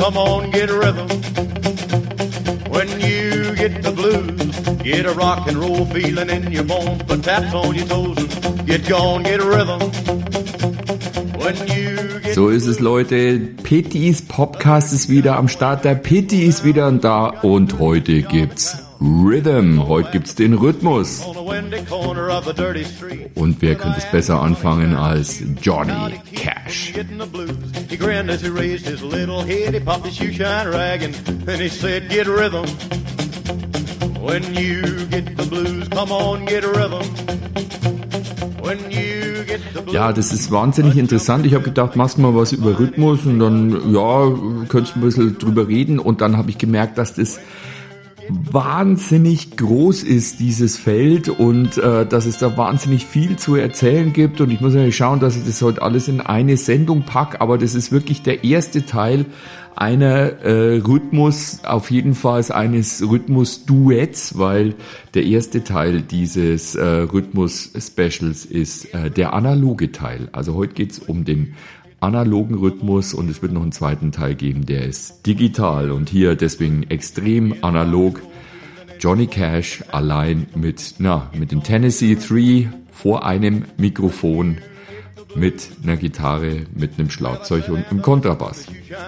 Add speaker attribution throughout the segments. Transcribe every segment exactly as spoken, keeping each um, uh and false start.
Speaker 1: come on, get rhythm. When you get the blues, get a rock and roll feeling in your bones. Put taps on your toes and get gone, get rhythm. When you get
Speaker 2: So ist es, Leute. Pitties Podcast ist wieder am Start. Der Pitty ist wieder da und heute gibt's Rhythm. Heute gibt's den Rhythmus. Und wer könnte es besser anfangen als Johnny Cash?
Speaker 1: He grinned as he raised his little head. He popped his shoe shine rag and then he said, get rhythm. When you get the blues, come on, get rhythm. When you get the blues.
Speaker 2: Ja, das ist wahnsinnig interessant. Ich habe gedacht, machst mal was über Rhythmus und dann, ja, könntest du ein bisschen drüber reden. Und dann habe ich gemerkt, dass das wahnsinnig groß ist, dieses Feld, und äh, dass es da wahnsinnig viel zu erzählen gibt, und ich muss ja schauen, dass ich das heute alles in eine Sendung packe, aber das ist wirklich der erste Teil einer äh, Rhythmus, auf jeden Fall eines Rhythmus-Duets, weil der erste Teil dieses äh, Rhythmus-Specials ist äh, der analoge Teil. Also heute geht's um den analogen Rhythmus und es wird noch einen zweiten Teil geben, der ist digital und hier deswegen extrem analog. Johnny Cash allein mit, na, mit dem Tennessee drei vor einem Mikrofon, mit einer Gitarre, mit einem Schlagzeug und einem Kontrabass.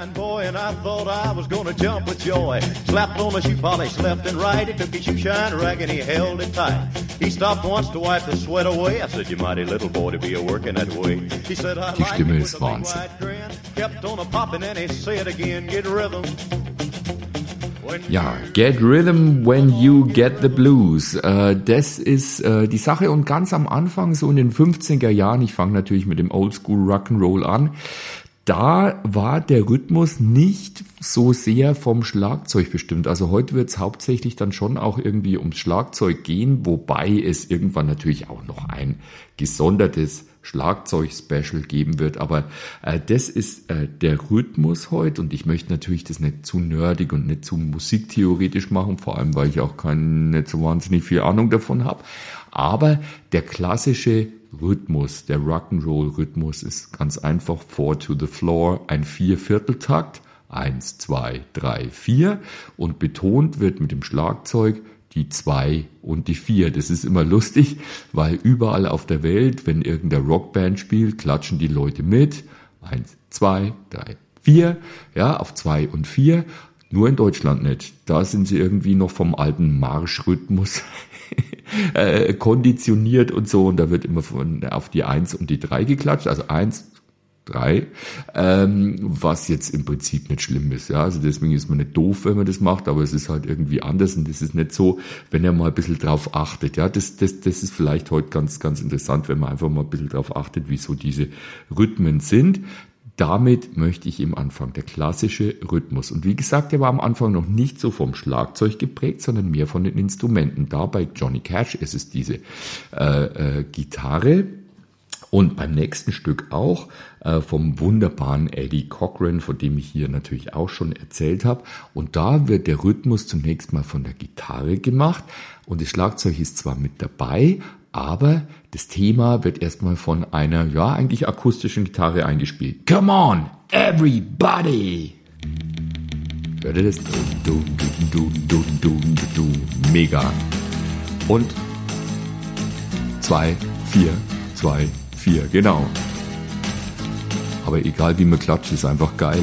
Speaker 2: Die Stimme ist Wahnsinn. Ja, Get Rhythm when you get the blues. Äh, das ist äh, die Sache, und ganz am Anfang, so in den fünfziger Jahren, ich fange natürlich mit dem Oldschool Rock'n'Roll an, da war der Rhythmus nicht so sehr vom Schlagzeug bestimmt. Also heute wird es hauptsächlich dann schon auch irgendwie ums Schlagzeug gehen, wobei es irgendwann natürlich auch noch ein gesondertes Schlagzeug-Special geben wird, aber äh, das ist äh, der Rhythmus heute, und ich möchte natürlich das nicht zu nerdig und nicht zu musiktheoretisch machen, vor allem weil ich auch kein, nicht so wahnsinnig viel Ahnung davon habe, aber der klassische Rhythmus, der Rock'n'Roll-Rhythmus ist ganz einfach four to the floor, ein Viervierteltakt, eins, zwei, drei, vier, und betont wird mit dem Schlagzeug die zwei und die vier. Das ist immer lustig, weil überall auf der Welt, wenn irgendeine Rockband spielt, klatschen die Leute mit. Eins, zwei, drei, vier. Ja, auf zwei und vier. Nur in Deutschland nicht. Da sind sie irgendwie noch vom alten Marschrhythmus äh, konditioniert und so. Und da wird immer von auf die eins und die drei geklatscht. Also eins, drei, ähm, was jetzt im Prinzip nicht schlimm ist. Ja, also deswegen ist man nicht doof, wenn man das macht, aber es ist halt irgendwie anders, und das ist nicht so, wenn ihr mal ein bisschen drauf achtet. Ja, das, das, das ist vielleicht heute ganz, ganz interessant, wenn man einfach mal ein bisschen drauf achtet, wie so diese Rhythmen sind. Damit möchte ich im Anfang der klassische Rhythmus. Und wie gesagt, der war am Anfang noch nicht so vom Schlagzeug geprägt, sondern mehr von den Instrumenten. Da bei Johnny Cash ist es diese äh, äh, Gitarre. Und beim nächsten Stück auch äh, vom wunderbaren Eddie Cochran, von dem ich hier natürlich auch schon erzählt habe. Und da wird der Rhythmus zunächst mal von der Gitarre gemacht. Und das Schlagzeug ist zwar mit dabei, aber das Thema wird erstmal von einer, ja, eigentlich akustischen Gitarre eingespielt. Come on, everybody! Hört ihr das? Du, du, du, du, du, du. Mega. Und zwei, vier, zwei, vier, genau. Aber egal wie man klatscht, ist einfach geil.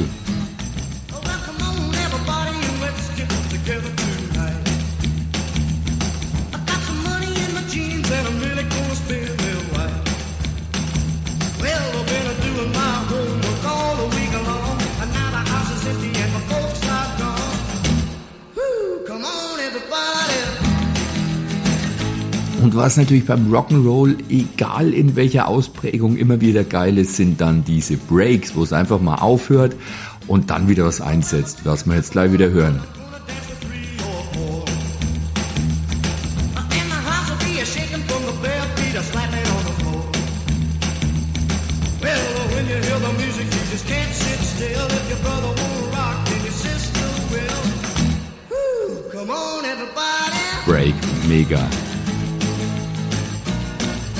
Speaker 2: Und was natürlich beim Rock'n'Roll, egal in welcher Ausprägung, immer wieder geil ist, sind dann diese Breaks, wo es einfach mal aufhört und dann wieder was einsetzt, was wir jetzt gleich wieder hören. Break, mega.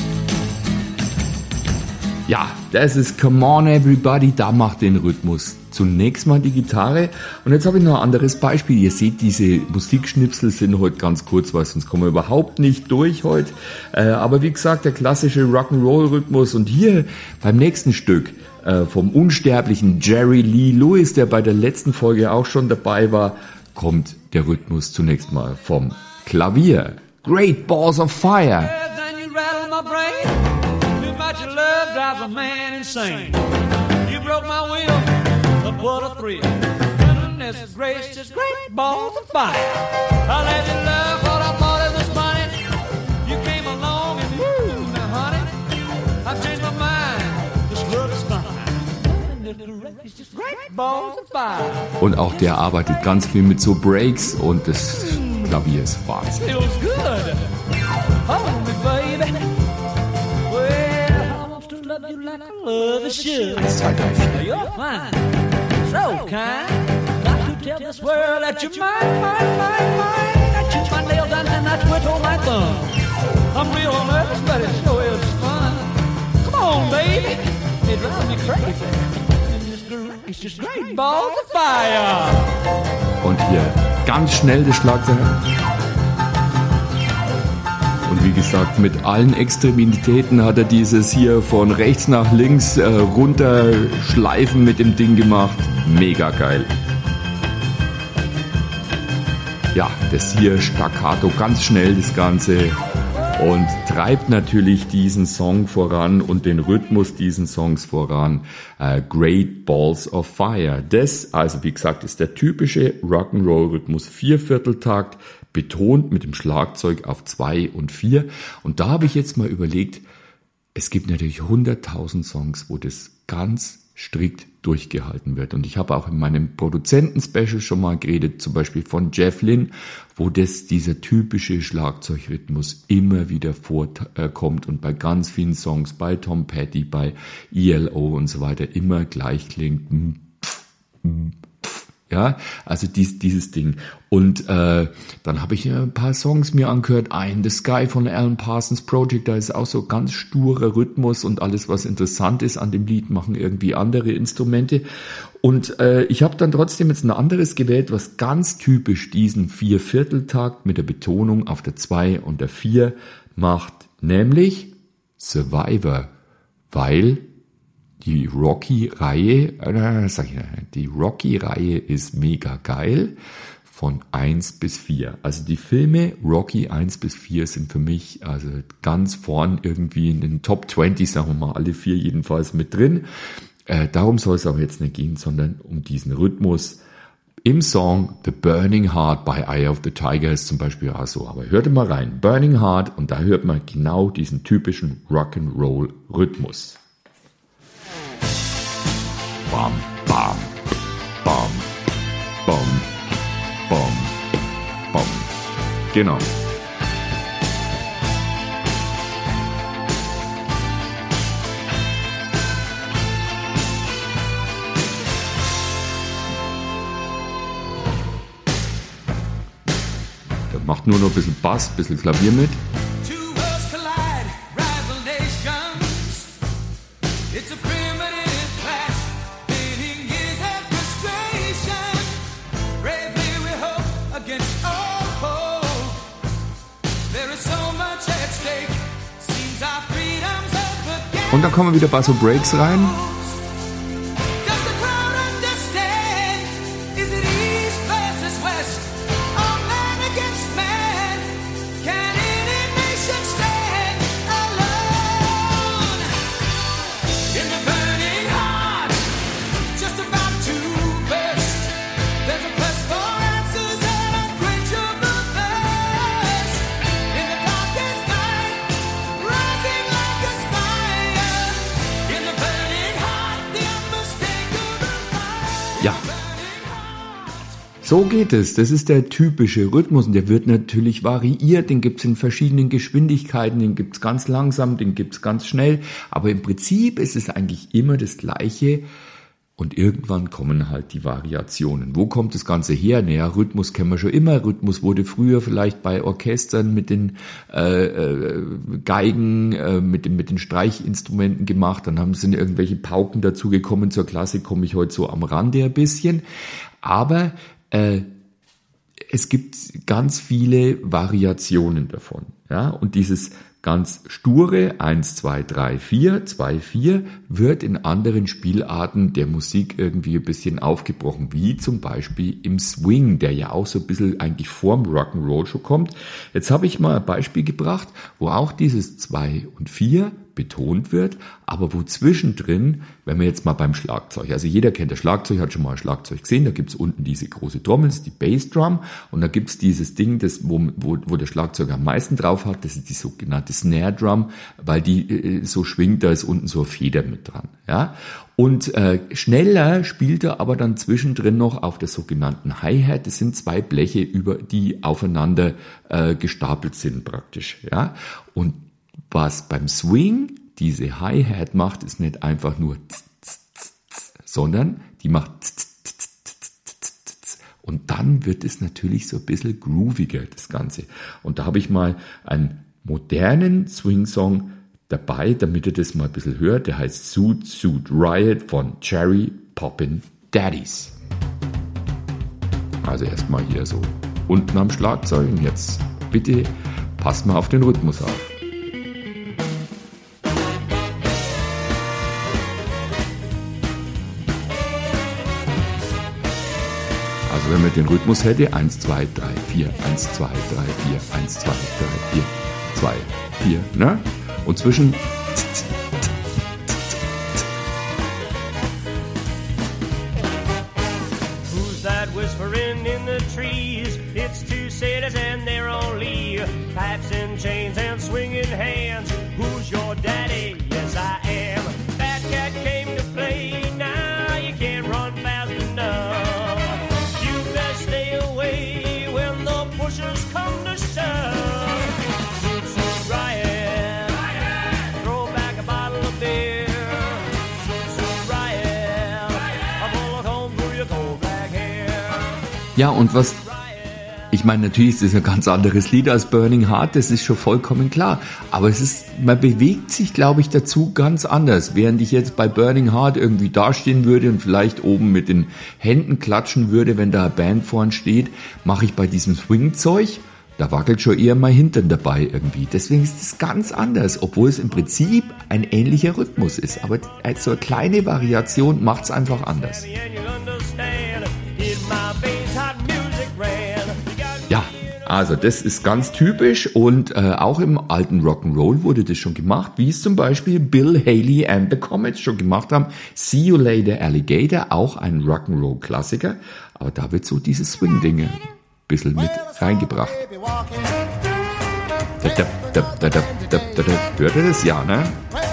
Speaker 2: Ja, das ist Come On Everybody, da macht den Rhythmus zunächst mal die Gitarre. Und jetzt habe ich noch ein anderes Beispiel. Ihr seht, diese Musikschnipsel sind heute ganz kurz, weil sonst kommen wir überhaupt nicht durch heute. Äh, aber wie gesagt, der klassische Rock'n'Roll-Rhythmus. Und hier beim nächsten Stück äh, vom unsterblichen Jerry Lee Lewis, der bei der letzten Folge auch schon dabei war, kommt der Rhythmus zunächst mal vom Klavier. Great Balls of Fire.
Speaker 3: You broke my will, but what a thrill. Goodness gracious, great balls of fire. I let you love what I thought it was funny. You came along and woo, now honey, I've changed my mind. This love is fine. Goodness gracious, great balls of fire.
Speaker 2: Und auch der arbeitet ganz viel mit so Breaks und das Klavier ist Wahnsinn.
Speaker 3: Feels good. Hold me, baby. Love you like I love a should.
Speaker 2: eins, zwei, drei, vier.
Speaker 3: You're fine, so kind. Got to tell this world that you're mine, mine, mine, mine. I chew my nails down and I twiddle my thumb. I'm real nervous, but it sure is fun. Come on, baby, it drives me crazy. And this groove is just great balls of fire.
Speaker 2: Und hier ganz schnell das Schlagzeug. Und wie gesagt, mit allen Extremitäten hat er dieses hier von rechts nach links äh, runterschleifen mit dem Ding gemacht. Mega geil. Ja, das hier staccato, ganz schnell das Ganze und treibt natürlich diesen Song voran und den Rhythmus diesen Songs voran. Äh, Great Balls of Fire. Das, also wie gesagt, ist der typische Rock'n'Roll-Rhythmus, Viervierteltakt, betont mit dem Schlagzeug auf zwei und vier. Und da habe ich jetzt mal überlegt, es gibt natürlich hunderttausend Songs, wo das ganz strikt durchgehalten wird. Und ich habe auch in meinem Produzenten-Special schon mal geredet, zum Beispiel von Jeff Lynne, wo das, dieser typische Schlagzeugrhythmus immer wieder vorkommt und bei ganz vielen Songs, bei Tom Petty, bei E L O und so weiter, immer gleich klingt. Ja, also dies, dieses Ding. Und äh, dann habe ich ein paar Songs mir angehört. Eye in the Sky von Alan Parsons Project, da ist auch so ganz sturer Rhythmus und alles, was interessant ist an dem Lied, machen irgendwie andere Instrumente. Und äh, ich habe dann trotzdem jetzt ein anderes gewählt, was ganz typisch diesen Viervierteltakt mit der Betonung auf der zwei und der vier macht, nämlich Survivor, weil die Rocky-Reihe, äh, sag ich, die Rocky-Reihe ist mega geil, von eins bis vier. Also die Filme Rocky eins bis vier sind für mich also ganz vorn irgendwie in den Top zwanzig, sagen wir mal, alle vier jedenfalls mit drin. Äh, darum soll es aber jetzt nicht gehen, sondern um diesen Rhythmus. Im Song The Burning Heart by Eye of the Tiger ist zum Beispiel auch so. Aber hört mal rein, Burning Heart, und da hört man genau diesen typischen Rock'n'Roll-Rhythmus. Bam, bam, bam, bam, bam, bam. Genau. Der macht nur noch ein bisschen Bass, ein bisschen Klavier mit. Und dann kommen wieder ein paar so Breaks rein. So geht es. Das ist der typische Rhythmus und der wird natürlich variiert. Den gibt's in verschiedenen Geschwindigkeiten, den gibt's ganz langsam, den gibt's ganz schnell. Aber im Prinzip ist es eigentlich immer das Gleiche. Und irgendwann kommen halt die Variationen. Wo kommt das Ganze her? Naja, Rhythmus kennen wir schon immer. Rhythmus wurde früher vielleicht bei Orchestern mit den äh, äh, Geigen, äh, mit, den, mit den Streichinstrumenten gemacht. Dann haben, sind irgendwelche Pauken dazugekommen. Zur Klassik komme ich heute so am Rande ein bisschen. Aber äh, es gibt ganz viele Variationen davon. Ja? Und dieses ganz sture eins, zwei, drei, vier, zwei, vier wird in anderen Spielarten der Musik irgendwie ein bisschen aufgebrochen, wie zum Beispiel im Swing, der ja auch so ein bisschen eigentlich vorm Rock'n'Roll schon kommt. Jetzt habe ich mal ein Beispiel gebracht, wo auch dieses zwei und vier betont wird, aber wo zwischendrin, wenn wir jetzt mal beim Schlagzeug, also jeder kennt das Schlagzeug, hat schon mal ein Schlagzeug gesehen, da gibt's unten diese große Trommel, das ist die Bassdrum, und da gibt's dieses Ding, das, wo, wo, wo der Schlagzeug am meisten drauf hat, das ist die sogenannte Snare Drum, weil die äh, so schwingt, da ist unten so eine Feder mit dran. Ja? Und äh, schneller spielt er aber dann zwischendrin noch auf der sogenannten Hi-Hat, das sind zwei Bleche, über die aufeinander äh, gestapelt sind praktisch. Ja? Und was beim Swing diese Hi-Hat macht, ist nicht einfach nur tz, tz, tz, tz, sondern die macht tz, tz, tz, tz, tz, tz, tz. Und dann wird es natürlich so ein bisschen grooviger, das Ganze. Und da habe ich mal einen modernen Swing-Song dabei, damit ihr das mal ein bisschen hört. Der heißt Suit Suit Riot von Cherry Poppin' Daddies. Also erstmal hier so unten am Schlagzeug und jetzt bitte passt mal auf den Rhythmus auf. Also wenn man den Rhythmus hätte, eins, zwei, drei, vier, eins, zwei, drei, vier, eins, zwei, drei, vier, zwei, vier, ne? Und zwischen
Speaker 4: Who's that whispering in the trees? It's two sailors and they're only pipes and chains and swinging hands. Who's your daddy? Yes, I am. That cat came to play. Now you can't run fast enough. You best stay away when the pushers come to shove. Suit, suit, riot. Throw back a bottle of beer. Suit, suit, riot. A bullet home through your cold black hair.
Speaker 2: ja, und was, ich meine, natürlich ist das ein ganz anderes Lied als Burning Heart, das ist schon vollkommen klar. Aber es ist, man bewegt sich, glaube ich, dazu ganz anders. Während ich jetzt bei Burning Heart irgendwie dastehen würde und vielleicht oben mit den Händen klatschen würde, wenn da eine Band vorn steht, mache ich bei diesem Swing-Zeug, da wackelt schon eher mein Hintern dabei irgendwie. Deswegen ist es ganz anders, obwohl es im Prinzip ein ähnlicher Rhythmus ist. Aber so eine kleine Variation macht es einfach anders. Ja, also das ist ganz typisch und äh, auch im alten Rock'n'Roll wurde das schon gemacht, wie es zum Beispiel Bill Haley and the Comets schon gemacht haben. See You Later Alligator, auch ein Rock'n'Roll-Klassiker, aber da wird so dieses Swing-Dinge ein bisschen mit reingebracht. Da, da, da, da, da, da, da, da. Hört ihr das? Ja, ne?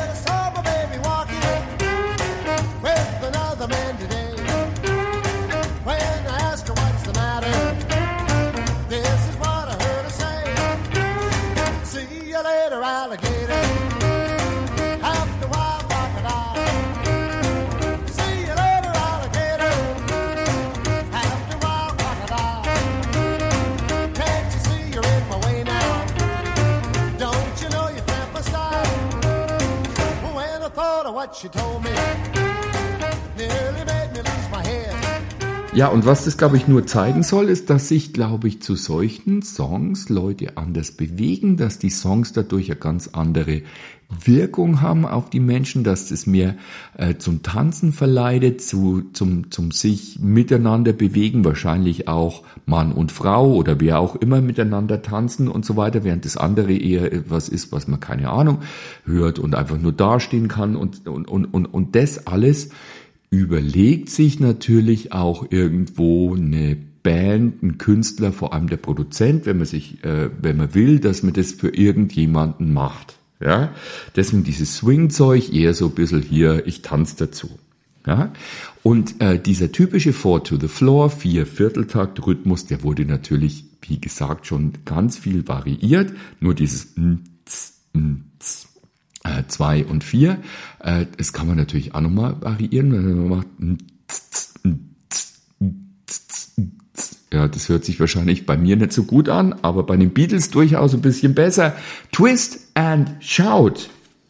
Speaker 2: Ja, und was das, glaube ich, nur zeigen soll, ist, dass sich, glaube ich, zu solchen Songs Leute anders bewegen, dass die Songs dadurch eine ganz andere Wirkung haben auf die Menschen, dass das mehr äh, zum Tanzen verleitet, zu, zum, zum sich miteinander bewegen, wahrscheinlich auch Mann und Frau oder wer auch immer miteinander tanzen und so weiter, während das andere eher etwas ist, was man, keine Ahnung, hört und einfach nur dastehen kann und, und, und, und, und das alles überlegt sich natürlich auch irgendwo eine Band, ein Künstler, vor allem der Produzent, wenn man sich, äh, wenn man will, dass man das für irgendjemanden macht. Ja, deswegen dieses Swing-Zeug eher so ein bisschen hier, ich tanze dazu. Ja, und äh, dieser typische Four to the Floor, vier Vierteltakt Rhythmus, der wurde natürlich, wie gesagt, schon ganz viel variiert. Nur dieses Nz, Nz, äh, zwei und vier, äh, das kann man natürlich auch nochmal variieren, wenn man macht Ja, das hört sich wahrscheinlich bei mir nicht so gut an, aber bei den Beatles durchaus ein bisschen besser. Twist and Shout.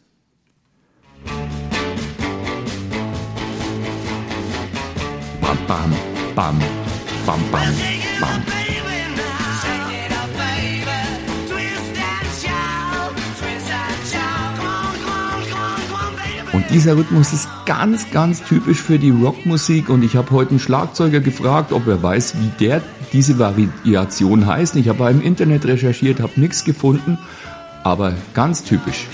Speaker 2: Bam, bam, bam, bam, bam, bam. Und dieser Rhythmus ist ganz, ganz typisch für die Rockmusik und ich habe heute einen Schlagzeuger gefragt, ob er weiß, wie der diese Variation heißt. Ich habe im Internet recherchiert, habe nichts gefunden, aber ganz typisch.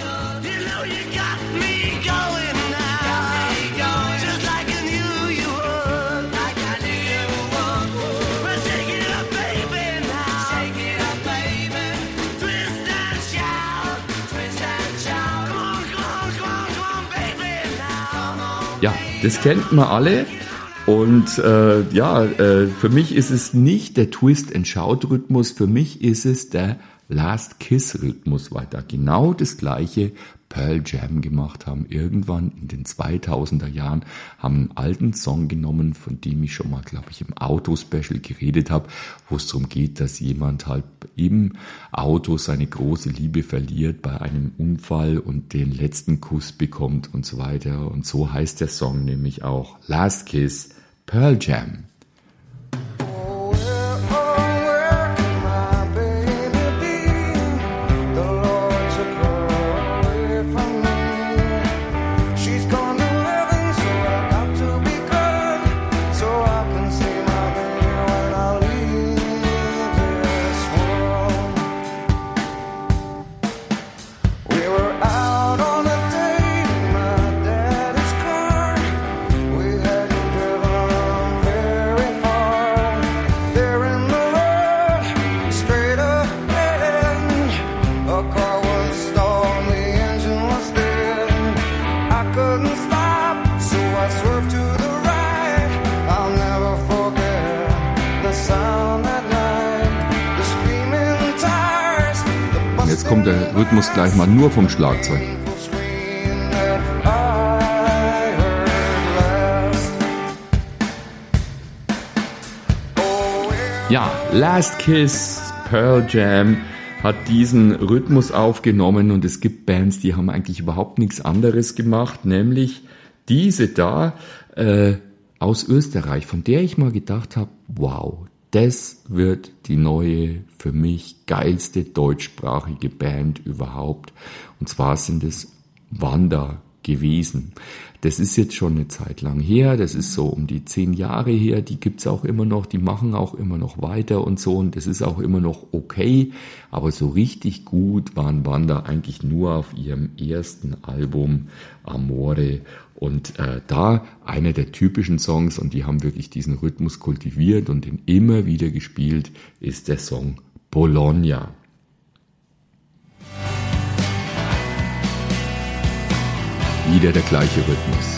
Speaker 2: Ja, das kennt man alle und äh, ja, äh, für mich ist es nicht der Twist-and-Shout-Rhythmus, für mich ist es der Last-Kiss-Rhythmus, weil da genau das gleiche Pearl Jam gemacht haben. Irgendwann in den zweitausender Jahren haben einen alten Song genommen, von dem ich schon mal, glaube ich, im Auto-Special geredet habe, wo es darum geht, dass jemand halt im Auto seine große Liebe verliert bei einem Unfall und den letzten Kuss bekommt und so weiter. Und so heißt der Song nämlich auch Last Kiss, Pearl Jam. Kommt der Rhythmus gleich mal nur vom Schlagzeug. Ja, Last Kiss, Pearl Jam hat diesen Rhythmus aufgenommen und es gibt Bands, die haben eigentlich überhaupt nichts anderes gemacht, nämlich diese da äh, aus Österreich, von der ich mal gedacht habe, wow, das wird die neue, für mich geilste deutschsprachige Band überhaupt. Und zwar sind es Wanda gewesen. Das ist jetzt schon eine Zeit lang her, das ist so um die zehn Jahre her, die gibt's auch immer noch, die machen auch immer noch weiter und so und das ist auch immer noch okay, aber so richtig gut waren Wanda eigentlich nur auf ihrem ersten Album Amore und äh, da einer der typischen Songs und die haben wirklich diesen Rhythmus kultiviert und den immer wieder gespielt, ist der Song Bologna. Wieder der gleiche Rhythmus.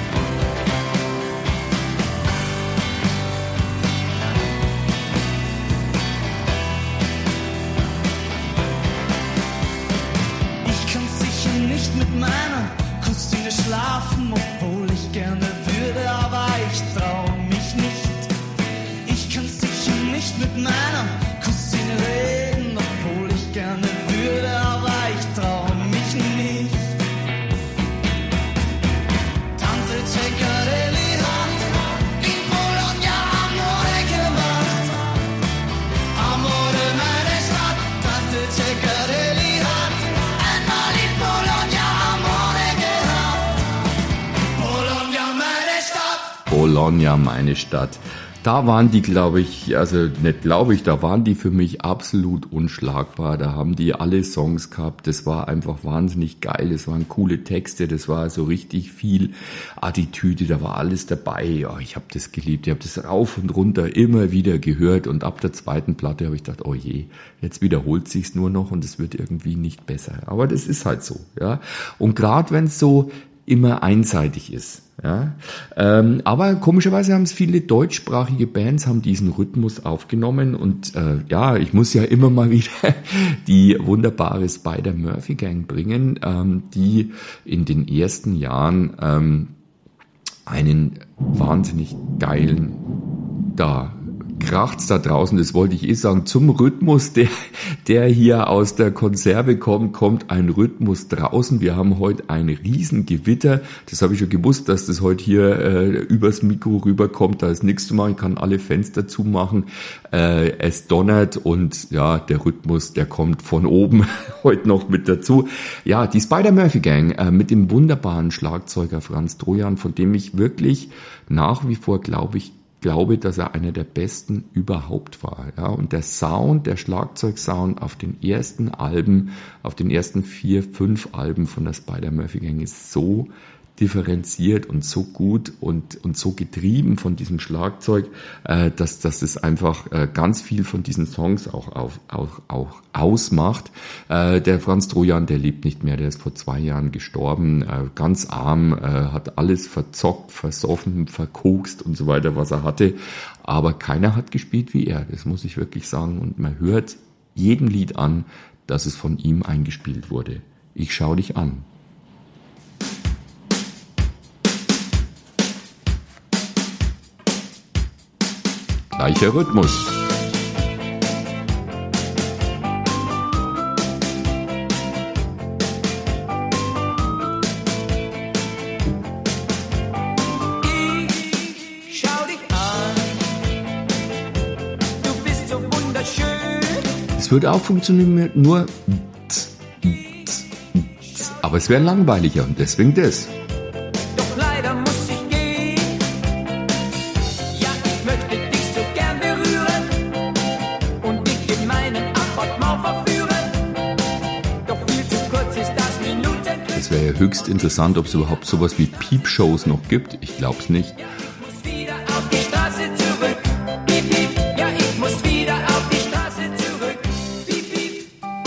Speaker 5: Ich kann sicher nicht mit meiner Cousine schlafen, obwohl ich gerne würde, aber ich trau mich nicht. Ich kann sicher nicht mit meiner Cousine reden, obwohl ich gerne würde, aber ich trau mich nicht. Ceccarelli hat in Bologna Amore gemacht. Amore meine Stadt. Tante Ceccarelli hat einmal in Bologna Amore gehabt. Bologna meine Stadt.
Speaker 2: Bologna meine Stadt. Da waren die, glaube ich, also nicht glaube ich, da waren die für mich absolut unschlagbar. Da haben die alle Songs gehabt. Das war einfach wahnsinnig geil. Das waren coole Texte. Das war so richtig viel Attitüde. Da war alles dabei. Ja, ich habe das geliebt. Ich habe das rauf und runter immer wieder gehört. Und ab der zweiten Platte habe ich gedacht, oh je, jetzt wiederholt sich's nur noch und es wird irgendwie nicht besser. Aber das ist halt so, ja. Und gerade wenn es so immer einseitig ist. Ja, ähm, aber komischerweise haben es viele deutschsprachige Bands haben diesen Rhythmus aufgenommen und äh, ja, ich muss ja immer mal wieder die wunderbare Spider-Murphy Gang bringen, ähm, die in den ersten Jahren ähm, einen wahnsinnig geilen, da kracht's da draußen, das wollte ich eh sagen, zum Rhythmus, der, der hier aus der Konserve kommt, kommt ein Rhythmus draußen. Wir haben heute ein Riesengewitter. Das habe ich schon gewusst, dass das heute hier äh, übers Mikro rüberkommt. Da ist nichts zu machen. Ich kann alle Fenster zumachen. Äh, es donnert und ja, der Rhythmus, der kommt von oben heute noch mit dazu. Ja, die Spider-Murphy-Gang äh, mit dem wunderbaren Schlagzeuger Franz Trojan, von dem ich wirklich nach wie vor, glaube ich, glaube, dass er einer der besten überhaupt war. Ja, und der Sound, der Schlagzeugsound auf den ersten Alben, auf den ersten vier, fünf Alben von der Spider-Murphy-Gang ist so differenziert und so gut und und so getrieben von diesem Schlagzeug, äh, dass dass es einfach äh, ganz viel von diesen Songs auch auf, auch auch ausmacht. Äh, der Franz Trojan, der lebt nicht mehr, der ist vor zwei Jahren gestorben, äh, ganz arm, äh, hat alles verzockt, versoffen, verkokst und so weiter, was er hatte. Aber keiner hat gespielt wie er, das muss ich wirklich sagen. Und man hört jedem Lied an, dass es von ihm eingespielt wurde. Ich schau dich an. Gleicher Rhythmus.
Speaker 5: Ich schau dich an, du bist so wunderschön.
Speaker 2: Es würde auch funktionieren mit nur aber es wäre langweiliger und deswegen das.
Speaker 5: Doch leider muss ich gehen. Ja, ich möchte dich so gern berühren und dich in meinen Appartement verführen. Doch viel zu kurz ist das Minutenglück.
Speaker 2: Es wäre ja höchst interessant, ob es überhaupt sowas wie Piepshows noch gibt. Ich glaube es nicht.
Speaker 5: Ich muss wieder auf die Straße zurück. Piep, piep. Ja, ich muss wieder auf die Straße zurück. Piep, piep.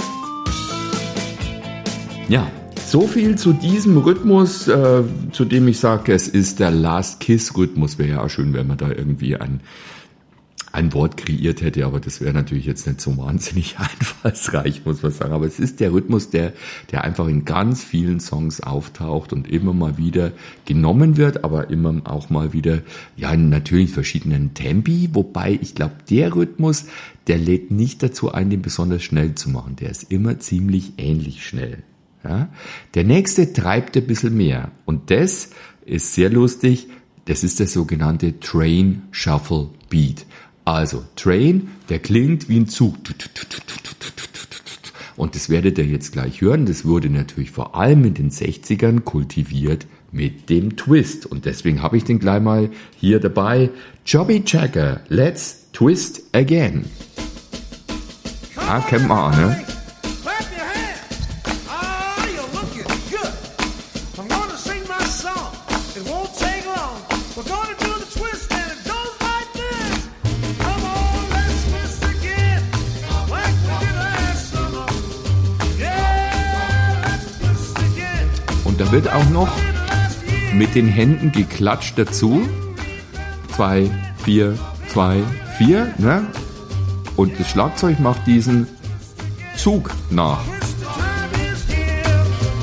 Speaker 2: Ja, so viel zu diesem Rhythmus, äh, zu dem ich sage, es ist der Last Kiss Rhythmus. Wäre ja auch schön, wenn man da irgendwie ein, ein Wort kreiert hätte, aber das wäre natürlich jetzt nicht so wahnsinnig einfallsreich, muss man sagen. Aber es ist der Rhythmus, der, der einfach in ganz vielen Songs auftaucht und immer mal wieder genommen wird, aber immer auch mal wieder, ja, in natürlich verschiedenen Tempi, wobei ich glaube, der Rhythmus, der lädt nicht dazu ein, den besonders schnell zu machen. Der ist immer ziemlich ähnlich schnell. Ja? Der nächste treibt ein bisschen mehr. Und das ist sehr lustig. Das ist der sogenannte Train Shuffle Beat. Also Train, der klingt wie ein Zug. Und das werdet ihr jetzt gleich hören. Das wurde natürlich vor allem in den sechzigern kultiviert mit dem Twist. Und deswegen habe ich den gleich mal hier dabei. Chubby Checker, Let's Twist Again. Ah, kennt man auch, ne?
Speaker 6: Clap your hands. Ah, you're looking good. I'm gonna sing my song. It won't take long. We're gonna do the twist and it goes like this. Come on, let's twist again. Like we did last summer. Yeah, let's twist again.
Speaker 2: Und da wird auch noch mit den Händen geklatscht dazu. Zwei, vier, zwei, vier, ne? Und das Schlagzeug macht diesen Zug nach.
Speaker 6: Twist the time is here.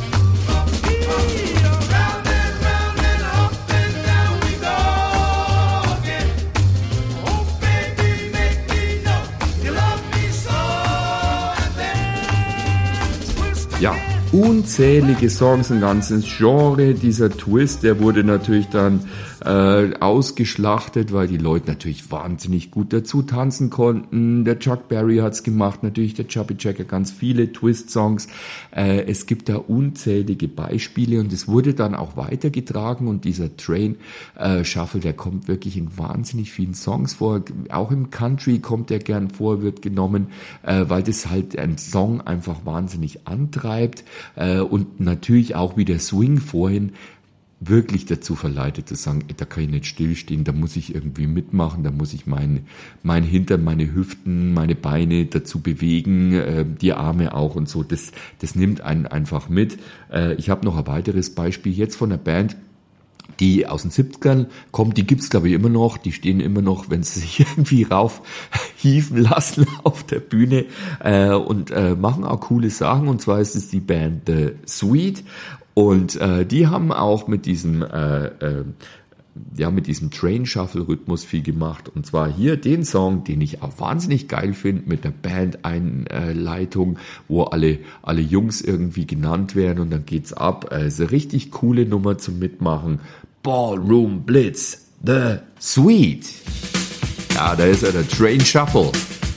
Speaker 6: Round and round and up and down we go again. Oh baby, make me know you love me so. And then twist
Speaker 2: Ja, unzählige Songs, ein ganzes Genre. Dieser Twist, der wurde natürlich dann äh, ausgeschlachtet, weil die Leute natürlich wahnsinnig gut dazu tanzen konnten. Der Chuck Berry hat's gemacht, natürlich der Chubby Checker, ganz viele Twist-Songs. Äh, es gibt da unzählige Beispiele und es wurde dann auch weitergetragen und dieser Train äh, Shuffle, der kommt wirklich in wahnsinnig vielen Songs vor. Auch im Country kommt der gern vor, wird genommen, äh, weil das halt ein Song einfach wahnsinnig antreibt äh, und natürlich auch wie der Swing vorhin wirklich dazu verleitet zu sagen, da kann ich nicht stillstehen, da muss ich irgendwie mitmachen, da muss ich mein, mein Hintern, meine Hüften, meine Beine dazu bewegen, äh, die Arme auch und so. Das, das nimmt einen einfach mit. Äh, ich habe noch ein weiteres Beispiel jetzt von einer Band, die aus den siebzigern kommt, die gibt's glaube ich immer noch, die stehen immer noch, wenn sie sich irgendwie raufhieven lassen auf der Bühne äh, und äh, machen auch coole Sachen, und zwar ist es die Band The Sweet. Und äh, die haben auch mit diesem äh, äh, ja, mit diesem Train-Shuffle-Rhythmus viel gemacht. Und zwar hier den Song, den ich auch wahnsinnig geil finde, mit einer Band-Einleitung, wo alle, alle Jungs irgendwie genannt werden und dann geht's ab. Also richtig coole Nummer zum Mitmachen. Ballroom Blitz, The Sweet. Ja, da ist er, der Train-Shuffle.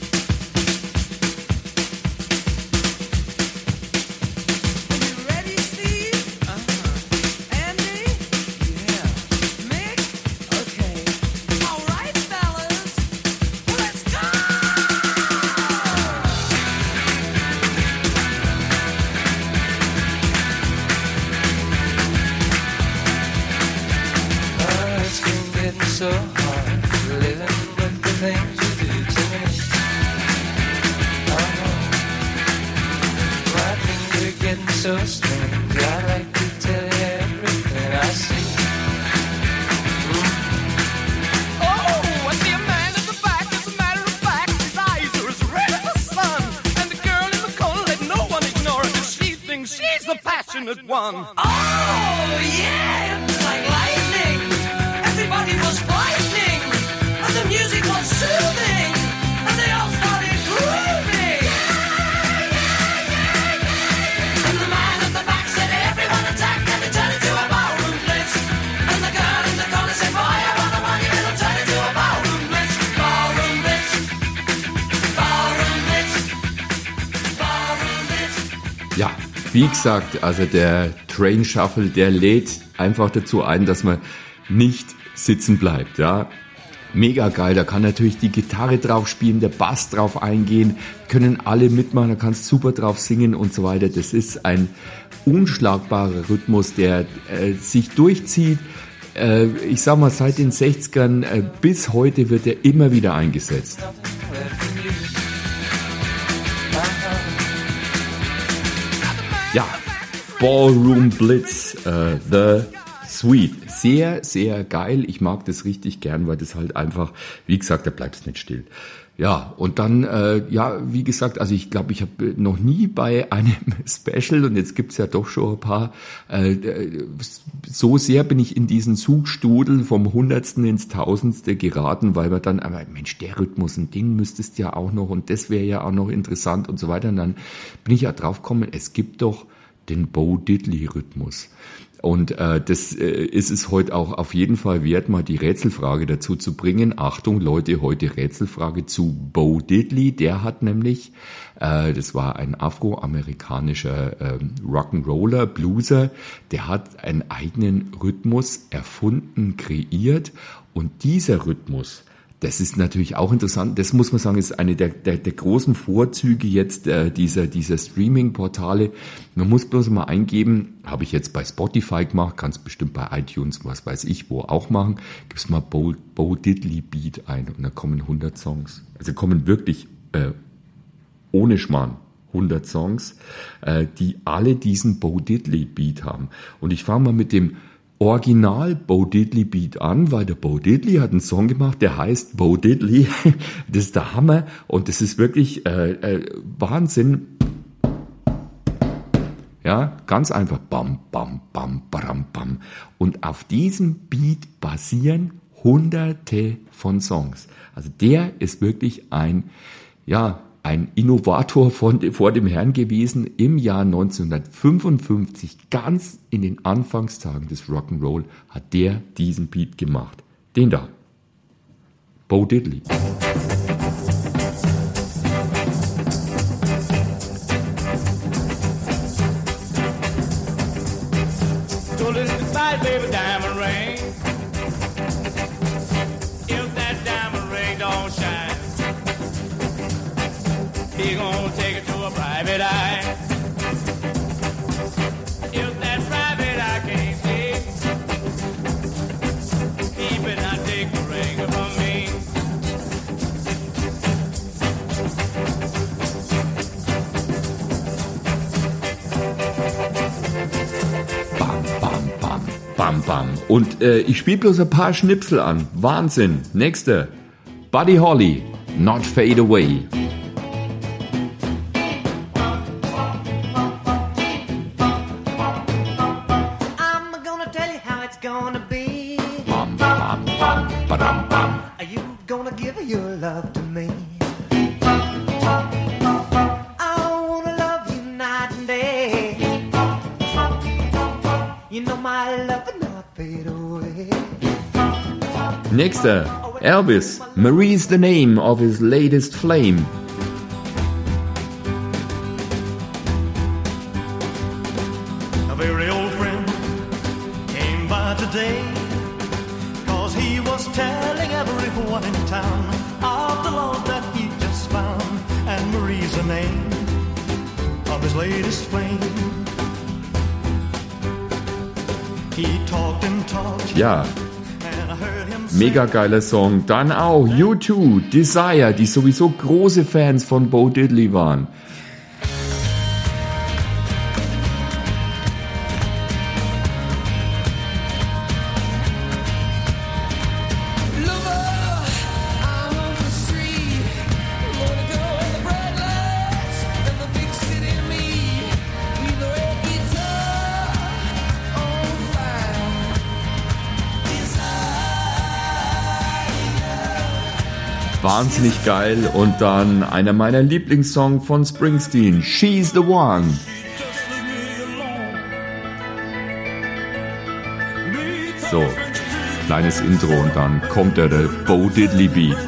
Speaker 7: So hard living with the things you do to me. Oh no, my things are getting so strange. I'd like to tell you everything I see. Mm.
Speaker 8: Oh, I see a man at the back. As a matter of fact, his eyes are as red as the sun. And the girl in the corner, let no one ignore her, 'cause she thinks she's the passionate one.
Speaker 5: Oh, yeah, it's like lightning. Everybody was frightening, and the music was soothing, and they all started grooving. And the man at the back said, everyone attack, and it turned into a ballroom blitz. And the girl in the corner said, boy, I want the money, it'll turn into a ballroom blitz. Ballroom blitz, ballroom blitz, ballroom blitz.
Speaker 2: Ja, wie gesagt, also der Train Shuffle, der lädt einfach dazu ein, dass man nicht sitzen bleibt, ja. Mega geil, da kann natürlich die Gitarre drauf spielen, der Bass drauf eingehen, können alle mitmachen, da kannst super drauf singen und so weiter. Das ist ein unschlagbarer Rhythmus, der äh, sich durchzieht. Äh, ich sag mal, seit den sechzigern äh, bis heute wird er immer wieder eingesetzt. Ja, Ballroom Blitz, äh, The Sweet. Sehr, sehr geil. Ich mag das richtig gern, weil das halt einfach, wie gesagt, da bleibst nicht still. Ja, und dann, äh, ja, wie gesagt, also ich glaube, ich habe noch nie bei einem Special, und jetzt gibt's ja doch schon ein paar, äh, so sehr bin ich in diesen Zugstudel vom Hundertsten ins Tausendste geraten, weil man dann, aber Mensch, der Rhythmus, und den müsstest ja auch noch, und das wäre ja auch noch interessant und so weiter. Und dann bin ich ja drauf gekommen, es gibt doch den Bo Diddley-Rhythmus. Und äh, das äh, ist es heute auch auf jeden Fall wert, mal die Rätselfrage dazu zu bringen. Achtung, Leute, heute Rätselfrage zu Bo Diddley. Der hat nämlich, äh, das war ein afroamerikanischer äh, Rock'n'Roller, Blueser, der hat einen eigenen Rhythmus erfunden, kreiert. Und dieser Rhythmus, das ist natürlich auch interessant. Das muss man sagen, ist eine der, der, der großen Vorzüge jetzt äh, dieser, dieser Streaming-Portale. Man muss bloß mal eingeben, habe ich jetzt bei Spotify gemacht, kannst bestimmt bei iTunes, was weiß ich, wo auch machen. Gibst mal Bo, Bo Diddley Beat ein und da kommen hundert Songs. Also kommen wirklich äh, ohne Schmarrn hundert Songs, äh, die alle diesen Bo Diddley Beat haben. Und ich fange mal mit dem Original Bo Diddley Beat an, weil der Bo Diddley hat einen Song gemacht, der heißt Bo Diddley. Das ist der Hammer und das ist wirklich äh, äh, Wahnsinn. Ja, ganz einfach. Bam, bam, bam, bam, bam. Und auf diesem Beat basieren hunderte von Songs. Also der ist wirklich ein, ja, ein Innovator von, vor dem Herrn gewesen im Jahr neunzehnhundertfünfundfünfzig, ganz in den Anfangstagen des Rock'n'Roll, hat der diesen Beat gemacht. Den da. Bo Diddley.
Speaker 3: So let's decide, baby, diamond ring. If that diamond ring don't shine, he gonna take it to a private eye. If that private eye can't see, he better not take the ring from me.
Speaker 2: Bam, bam, bam, bam, bam. Und äh, ich spiele bloß ein paar Schnipsel an. Wahnsinn. Nächste. Buddy Holly, Not Fade Away.
Speaker 5: I'm gonna tell you how it's gonna be.
Speaker 2: Bam, bam. Nächster, Elvis. Marie's the name of his latest flame.
Speaker 1: A very old friend came by today, cause he was telling everyone in town of the love that he just found, and Marie's the name of his latest flame. He talked and talked.
Speaker 2: Ja, mega geiler Song. Dann auch U zwei, Desire, die sowieso große Fans von Bo Diddley waren. Wahnsinnig geil. Und dann einer meiner Lieblingssongs von Springsteen, She's the One. So, kleines Intro und dann kommt der, der Bo Diddley Beat.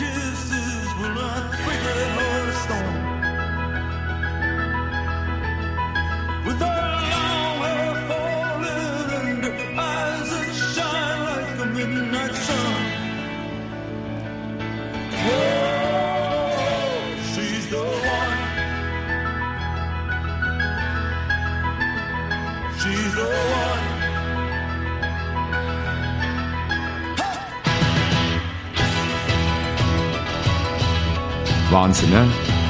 Speaker 2: Wahnsinn, ne?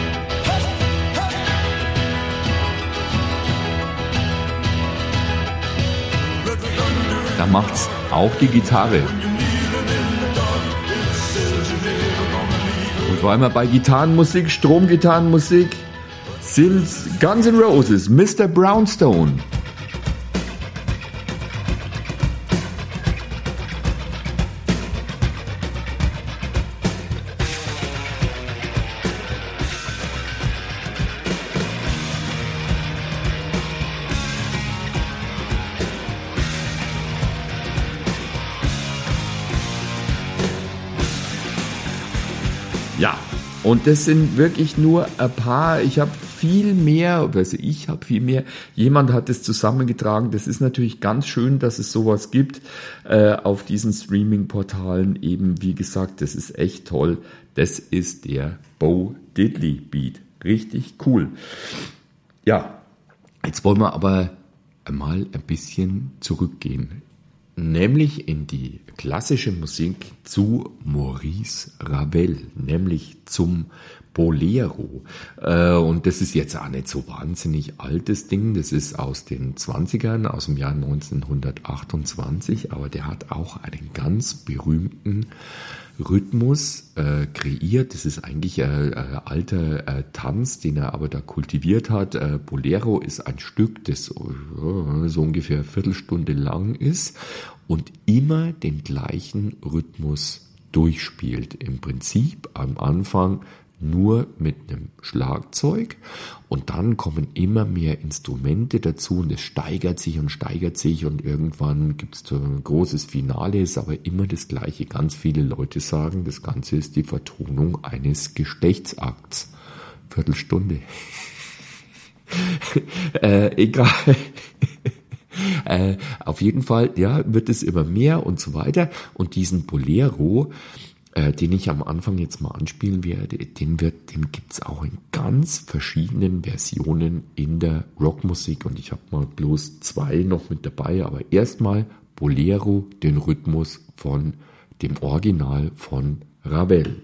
Speaker 2: Da macht's auch die Gitarre. Und weil wir bei Gitarrenmusik, Stromgitarrenmusik, sind Guns N' Roses, Mister Brownstone. Ja, und das sind wirklich nur ein paar, ich habe viel mehr, also ich habe viel mehr, jemand hat es zusammengetragen, das ist natürlich ganz schön, dass es sowas gibt äh, auf diesen Streaming-Portalen, eben wie gesagt, das ist echt toll, das ist der Bo Diddley Beat, richtig cool. Ja, jetzt wollen wir aber mal ein bisschen zurückgehen. Nämlich in die klassische Musik zu Maurice Ravel, nämlich zum Bolero. Und das ist jetzt auch nicht so wahnsinnig altes Ding, das ist aus den zwanzigern, aus dem Jahr neunzehnhundertachtundzwanzig, aber der hat auch einen ganz berühmten Rhythmus äh, kreiert. Das ist eigentlich ein äh, alter äh, Tanz, den er aber da kultiviert hat. Äh, Bolero ist ein Stück, das äh, so ungefähr eine Viertelstunde lang ist und immer den gleichen Rhythmus durchspielt. Im Prinzip am Anfang nur mit einem Schlagzeug und dann kommen immer mehr Instrumente dazu und es steigert sich und steigert sich und irgendwann gibt es so ein großes Finale, ist aber immer das Gleiche. Ganz viele Leute sagen, das Ganze ist die Vertonung eines Geschlechtsakts. Viertelstunde. äh, egal. äh, auf jeden Fall, ja, wird es immer mehr und so weiter und diesen Bolero, Äh, den ich am Anfang jetzt mal anspielen werde, den, wird, den gibt's auch in ganz verschiedenen Versionen in der Rockmusik und ich habe mal bloß zwei noch mit dabei, aber erstmal Bolero, den Rhythmus von dem Original von Ravel.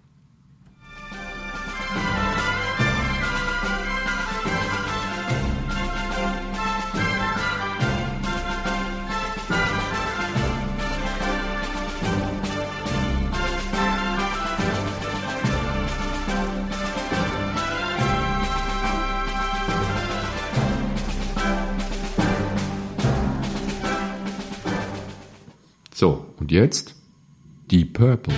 Speaker 2: So, und jetzt Deep Purple.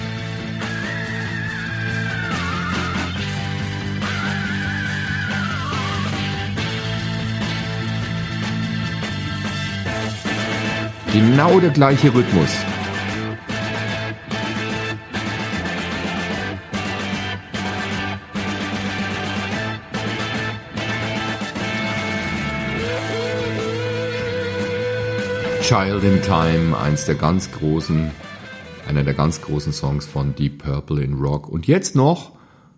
Speaker 2: Genau der gleiche Rhythmus. Child in Time, eins der ganz großen, einer der ganz großen Songs von Deep Purple in Rock. Und jetzt noch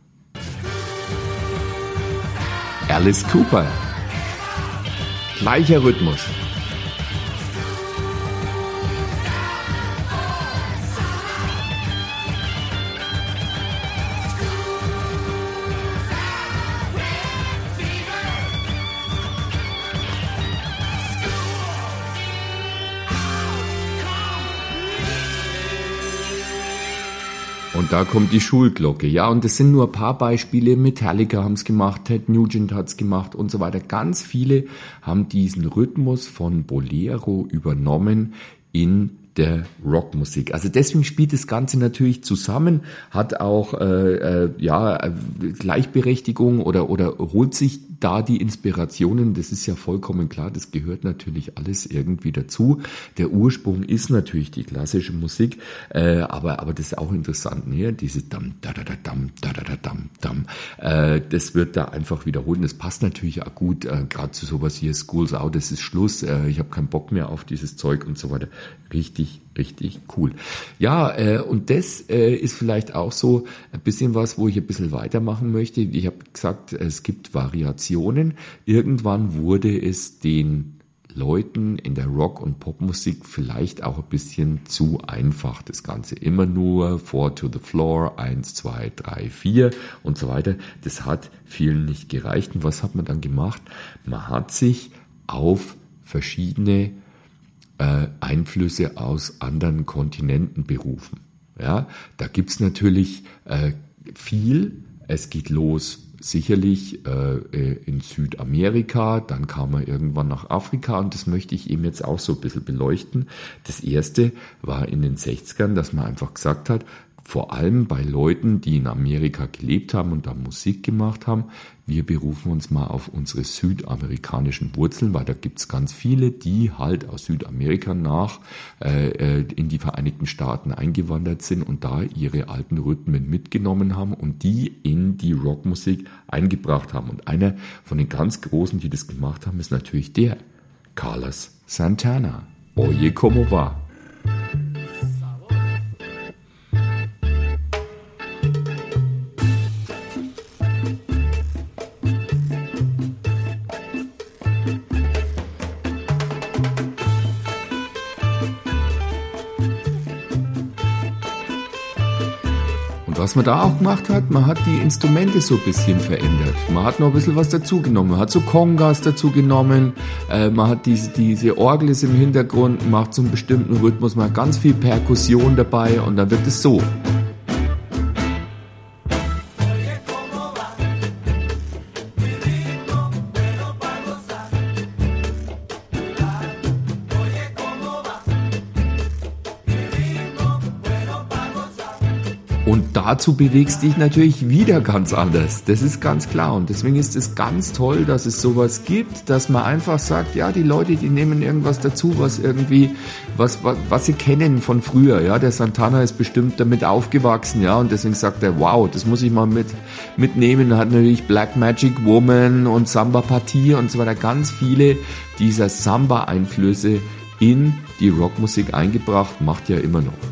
Speaker 2: Alice Cooper. Gleicher Rhythmus. Und da kommt die Schulglocke. Ja, und das sind nur ein paar Beispiele. Metallica haben es gemacht, Ted Nugent hat es gemacht und so weiter. Ganz viele haben diesen Rhythmus von Bolero übernommen in der Rockmusik. Also deswegen spielt das Ganze natürlich zusammen, hat auch äh, äh, ja Gleichberechtigung oder oder holt sich da die Inspirationen. Das ist ja vollkommen klar. Das gehört natürlich alles irgendwie dazu. Der Ursprung ist natürlich die klassische Musik, äh, aber aber das ist auch interessant, ne? Diese dam da da da dam da da da dam dam. Äh, das wird da einfach wiederholt. Das passt natürlich auch gut, äh, gerade zu sowas hier. School's Out, das ist Schluss. Äh, ich habe keinen Bock mehr auf dieses Zeug und so weiter. Richtig, richtig cool. Ja, äh, und das äh, ist vielleicht auch so ein bisschen was, wo ich ein bisschen weitermachen möchte. Ich habe gesagt, es gibt Variationen. Irgendwann wurde es den Leuten in der Rock- und Popmusik vielleicht auch ein bisschen zu einfach, das Ganze. Immer nur four to the floor, eins, zwei, drei, vier und so weiter. Das hat vielen nicht gereicht. Und was hat man dann gemacht? Man hat sich auf verschiedene Einflüsse aus anderen Kontinenten berufen. Ja, da gibt's natürlich äh, viel. Es geht los sicherlich äh, in Südamerika, dann kam er irgendwann nach Afrika und das möchte ich eben jetzt auch so ein bisschen beleuchten. Das erste war in den sechzigern, dass man einfach gesagt hat, vor allem bei Leuten, die in Amerika gelebt haben und da Musik gemacht haben, wir berufen uns mal auf unsere südamerikanischen Wurzeln, weil da gibt's ganz viele, die halt aus Südamerika nach äh, in die Vereinigten Staaten eingewandert sind und da ihre alten Rhythmen mitgenommen haben und die in die Rockmusik eingebracht haben. Und einer von den ganz Großen, die das gemacht haben, ist natürlich der Carlos Santana. Oye, como va? Was man da auch gemacht hat, man hat die Instrumente so ein bisschen verändert. Man hat noch ein bisschen was dazu genommen. Man hat so Congas dazu genommen, äh, man hat diese, diese Orgel ist im Hintergrund, macht so einen bestimmten Rhythmus, man hat ganz viel Perkussion dabei und dann wird es so. Und dazu bewegst dich natürlich wieder ganz anders. Das ist ganz klar. Und deswegen ist es ganz toll, dass es sowas gibt, dass man einfach sagt, ja, die Leute, die nehmen irgendwas dazu, was irgendwie, was, was, was sie kennen von früher. Ja, der Santana ist bestimmt damit aufgewachsen, ja, und deswegen sagt er, wow, das muss ich mal mit, mitnehmen. Er hat natürlich Black Magic Woman und Samba Partie und so weiter. Ganz viele dieser Samba-Einflüsse in die Rockmusik eingebracht, macht ja immer noch.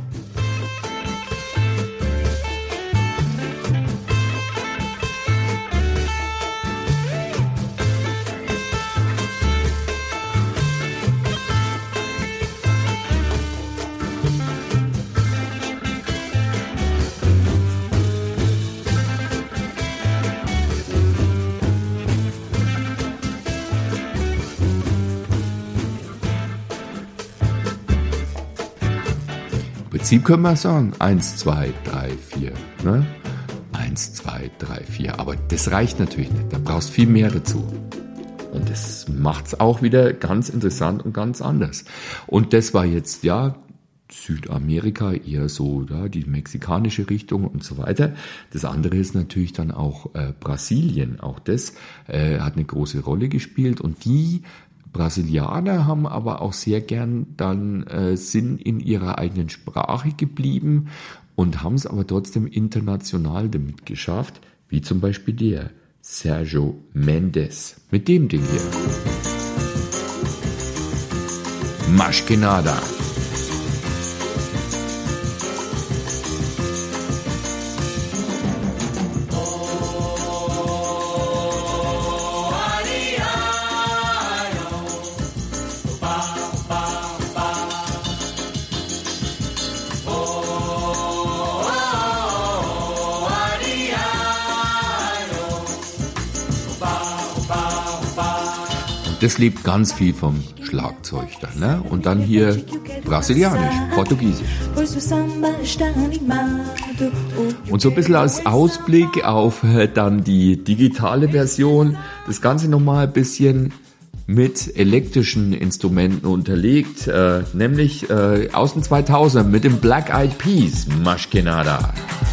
Speaker 2: Im Prinzip können wir sagen, eins, zwei, drei, vier, ne? eins, zwei, drei, vier, aber das reicht natürlich nicht, da brauchst viel mehr dazu. Und das macht's auch wieder ganz interessant und ganz anders. Und das war jetzt, ja, Südamerika, eher so, ja, die mexikanische Richtung und so weiter. Das andere ist natürlich dann auch äh, Brasilien, auch das äh, hat eine große Rolle gespielt und die Brasilianer haben aber auch sehr gern dann äh, sind in ihrer eigenen Sprache geblieben und haben es aber trotzdem international damit geschafft, wie zum Beispiel der Sérgio Mendes mit dem Ding hier. Más que nada. Das lebt ganz viel vom Schlagzeug dann, ne? Und dann hier brasilianisch, portugiesisch. Und so ein bisschen als Ausblick auf äh, dann die digitale Version, das Ganze nochmal ein bisschen mit elektrischen Instrumenten unterlegt, äh, nämlich äh, aus den zweitausendern mit dem Black Eyed Peas, Más que nada.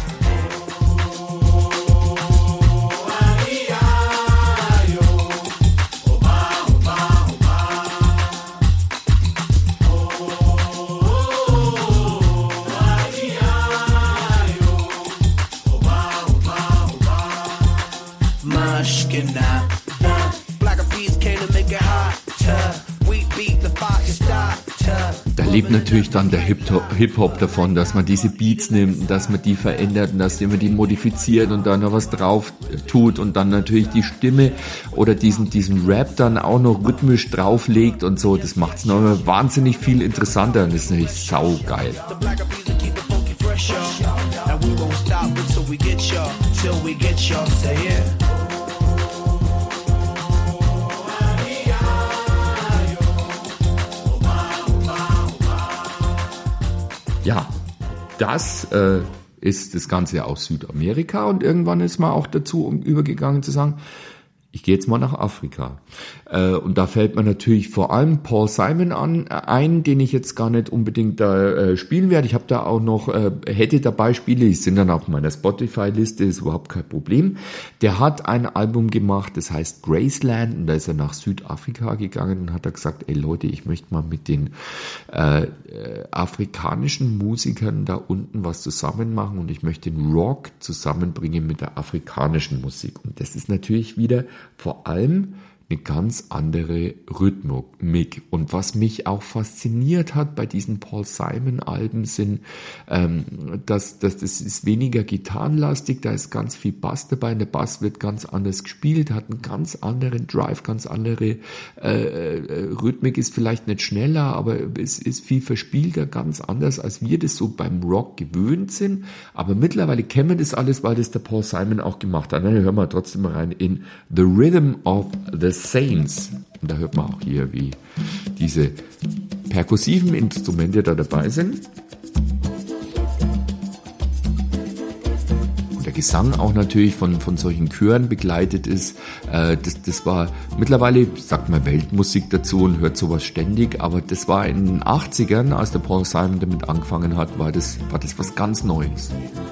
Speaker 2: Da lebt natürlich dann der Hip-Hop davon, dass man diese Beats nimmt, dass man die verändert und dass man die modifiziert und dann noch was drauf tut und dann natürlich die Stimme oder diesen, diesen Rap dann auch noch rhythmisch drauflegt und so. Das macht es noch wahnsinnig viel interessanter und das ist natürlich saugeil. Ja, das äh, ist das Ganze aus Südamerika und irgendwann ist man auch dazu übergegangen zu sagen, ich gehe jetzt mal nach Afrika. Äh, und da fällt mir natürlich vor allem Paul Simon an, ein, den ich jetzt gar nicht unbedingt da äh, spielen werde. Ich habe da auch noch, äh, hätte dabei Spiele, die sind dann auf meiner Spotify-Liste, ist überhaupt kein Problem. Der hat ein Album gemacht, das heißt Graceland, und da ist er nach Südafrika gegangen und hat da gesagt, ey Leute, ich möchte mal mit den äh, äh, afrikanischen Musikern da unten was zusammen machen und ich möchte den Rock zusammenbringen mit der afrikanischen Musik. Und das ist natürlich wieder vor allem eine ganz andere Rhythmik. Und was mich auch fasziniert hat bei diesen Paul Simon Alben sind, ähm, dass, dass das ist weniger gitarrenlastig, da ist ganz viel Bass dabei, und der Bass wird ganz anders gespielt, hat einen ganz anderen Drive, ganz andere äh, Rhythmik, ist vielleicht nicht schneller, aber es ist viel verspielter, ganz anders, als wir das so beim Rock gewöhnt sind. Aber mittlerweile kennen wir das alles, weil das der Paul Simon auch gemacht hat. Dann hören wir trotzdem mal rein in The Rhythm of the Saints. Und da hört man auch hier, wie diese perkussiven Instrumente da dabei sind. Und der Gesang auch natürlich von, von solchen Chören begleitet ist. Äh, das, das war mittlerweile, sagt man Weltmusik dazu und hört sowas ständig, aber das war in den achtzigern, als der Paul Simon damit angefangen hat, war das, war das was ganz Neues.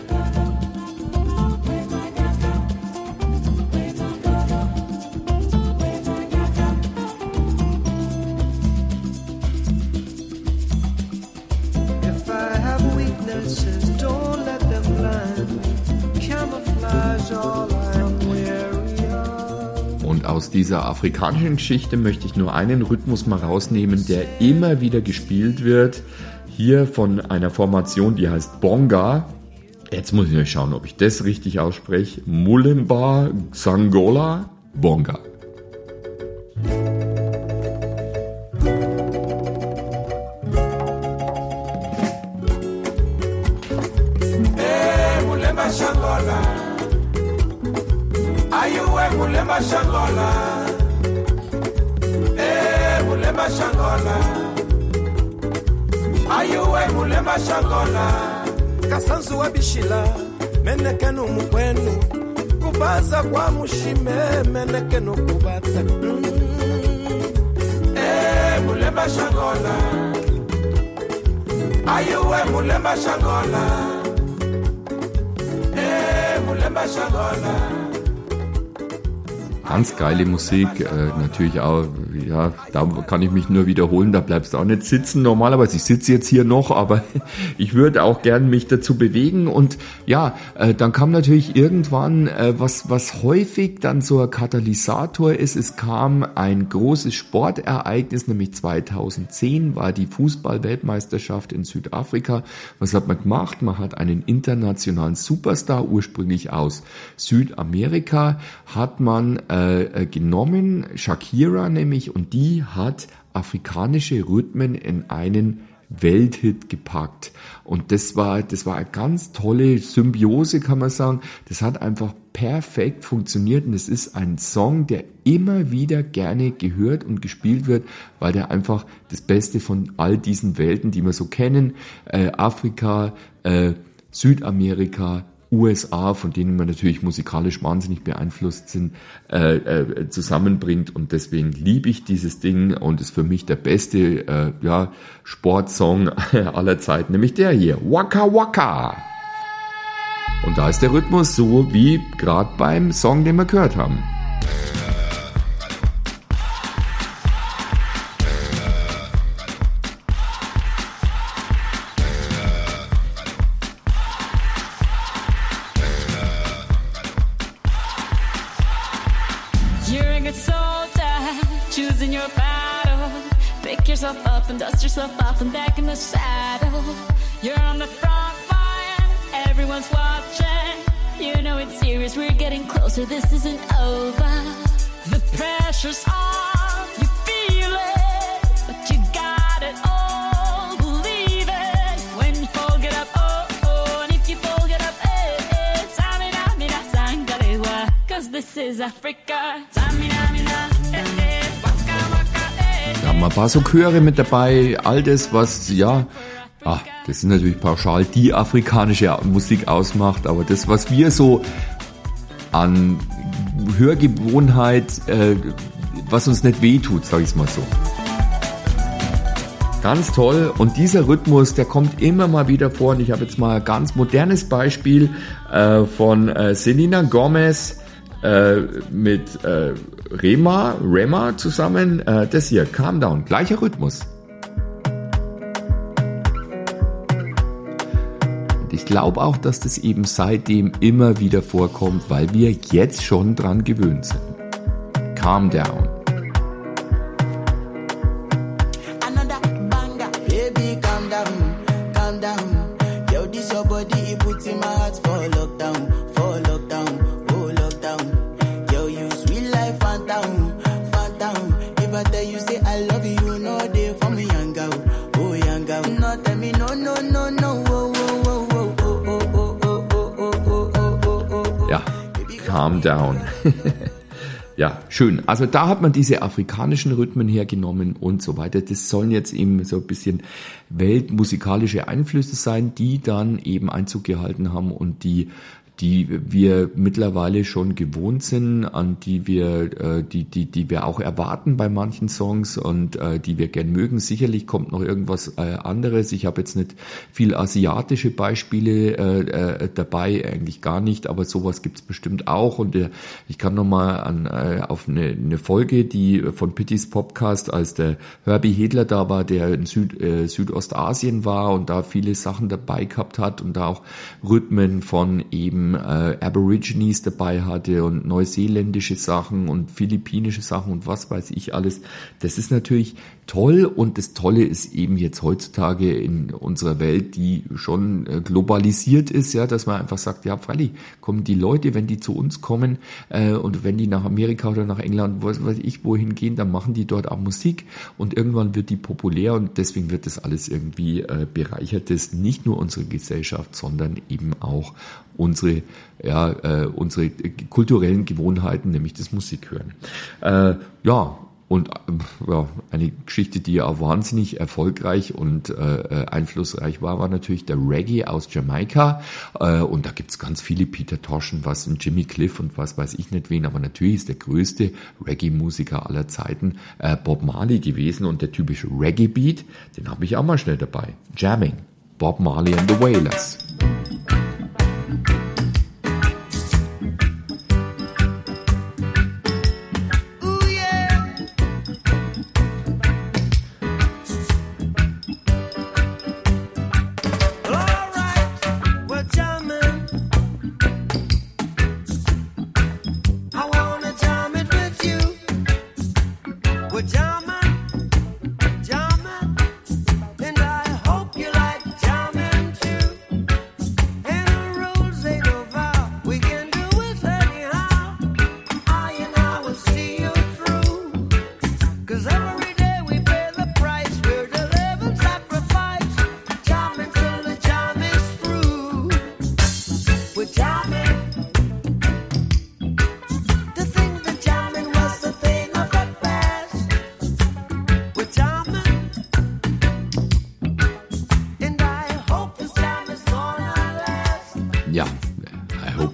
Speaker 2: Und aus dieser afrikanischen Geschichte möchte ich nur einen Rhythmus mal rausnehmen, der immer wieder gespielt wird. Hier von einer Formation, die heißt Bonga. Jetzt muss ich mal schauen, ob ich das richtig ausspreche. Mulemba Xangola Bonga.
Speaker 9: Mulemba Shangola, eh, Mulemba Shangola, ayuwe Mulemba Shangola, kasanzu wa bishila, menekenu mukwenu, kubaza kwa mushime, menekenu kubata, mm. Eh, Mulemba Shangola, ayuwe Mulemba Shangola, eh, Mulemba Shangola.
Speaker 2: ganz geile Musik, äh, natürlich auch, ja, da kann ich mich nur wiederholen, da bleibst du auch nicht sitzen. Normalerweise, ich sitze jetzt hier noch, aber ich würde auch gern mich dazu bewegen. Und ja, äh, dann kam natürlich irgendwann, äh, was, was häufig dann so ein Katalysator ist, es kam ein großes Sportereignis, nämlich zweitausendzehn war die Fußball-Weltmeisterschaft in Südafrika. Was hat man gemacht? Man hat einen internationalen Superstar, ursprünglich aus Südamerika, hat man äh, genommen, Shakira nämlich, und die hat afrikanische Rhythmen in einen Welthit gepackt. Und das war, das war eine ganz tolle Symbiose, kann man sagen. Das hat einfach perfekt funktioniert und es ist ein Song, der immer wieder gerne gehört und gespielt wird, weil der einfach das Beste von all diesen Welten, die wir so kennen, äh, Afrika, äh, Südamerika, U S A, von denen wir natürlich musikalisch wahnsinnig beeinflusst sind, äh, äh, zusammenbringt. Und deswegen liebe ich dieses Ding und ist für mich der beste äh, ja, Sportsong aller Zeiten, nämlich der hier, Waka Waka. Und da ist der Rhythmus so wie gerade beim Song, den wir gehört haben.
Speaker 10: Up and dust yourself off and back in the saddle. You're on the front line, everyone's watching. You know it's serious, we're getting closer, this isn't over. The pressure's on, you feel it, but you got it all, believe it. When you fall, get up, oh, oh, and if you fall, get up, eh, eh. Samina, mina, sangalewa, cause this is Africa. Samina, mina, eh, eh.
Speaker 2: Da haben wir ein paar so Chöre mit dabei, all das, was, ja, ah, das ist natürlich pauschal die afrikanische Musik ausmacht, aber das, was wir so an Hörgewohnheit, äh, was uns nicht wehtut, sag ich mal so. Ganz toll, und dieser Rhythmus, der kommt immer mal wieder vor, und ich habe jetzt mal ein ganz modernes Beispiel äh, von äh, Selena Gomez äh, mit äh, Rema, Rema zusammen, äh, das hier, Calm Down, gleicher Rhythmus. Und ich glaube auch, dass das eben seitdem immer wieder vorkommt, weil wir jetzt schon dran gewöhnt sind. Calm Down. Calm Down. Ja, schön. Also da hat man diese afrikanischen Rhythmen hergenommen und so weiter. Das sollen jetzt eben so ein bisschen weltmusikalische Einflüsse sein, die dann eben Einzug gehalten haben und die die wir mittlerweile schon gewohnt sind, an die wir, äh, die, die, die wir auch erwarten bei manchen Songs und äh, die wir gern mögen. Sicherlich kommt noch irgendwas äh, anderes. Ich habe jetzt nicht viel asiatische Beispiele äh, äh, dabei, eigentlich gar nicht, aber sowas gibt's bestimmt auch. Und äh, ich kann noch mal an äh, auf eine, eine Folge, die von Pittys Podcast, als der Herbie Hedler da war, der in Süd, äh, Südostasien war und da viele Sachen dabei gehabt hat und da auch Rhythmen von eben Äh, Aborigines dabei hatte und neuseeländische Sachen und philippinische Sachen und was weiß ich alles. Das ist natürlich toll, und das Tolle ist eben jetzt heutzutage in unserer Welt, die schon äh, globalisiert ist, ja, dass man einfach sagt, ja, freilich kommen die Leute, wenn die zu uns kommen äh, und wenn die nach Amerika oder nach England, was weiß ich, wohin gehen, dann machen die dort auch Musik und irgendwann wird die populär, und deswegen wird das alles irgendwie äh, bereichert, das nicht nur unsere Gesellschaft, sondern eben auch unsere, ja, äh, unsere kulturellen Gewohnheiten, nämlich das Musikhören. Äh, ja, und äh, ja, eine Geschichte, die ja auch wahnsinnig erfolgreich und äh, einflussreich war, war natürlich der Reggae aus Jamaika. Äh, und da gibt's ganz viele, Peter Tosh und was, und Jimmy Cliff und was weiß ich nicht wen, aber natürlich ist der größte Reggae-Musiker aller Zeiten äh, Bob Marley gewesen, und der typische Reggae-Beat, den habe ich auch mal schnell dabei. Jamming, Bob Marley and the Wailers.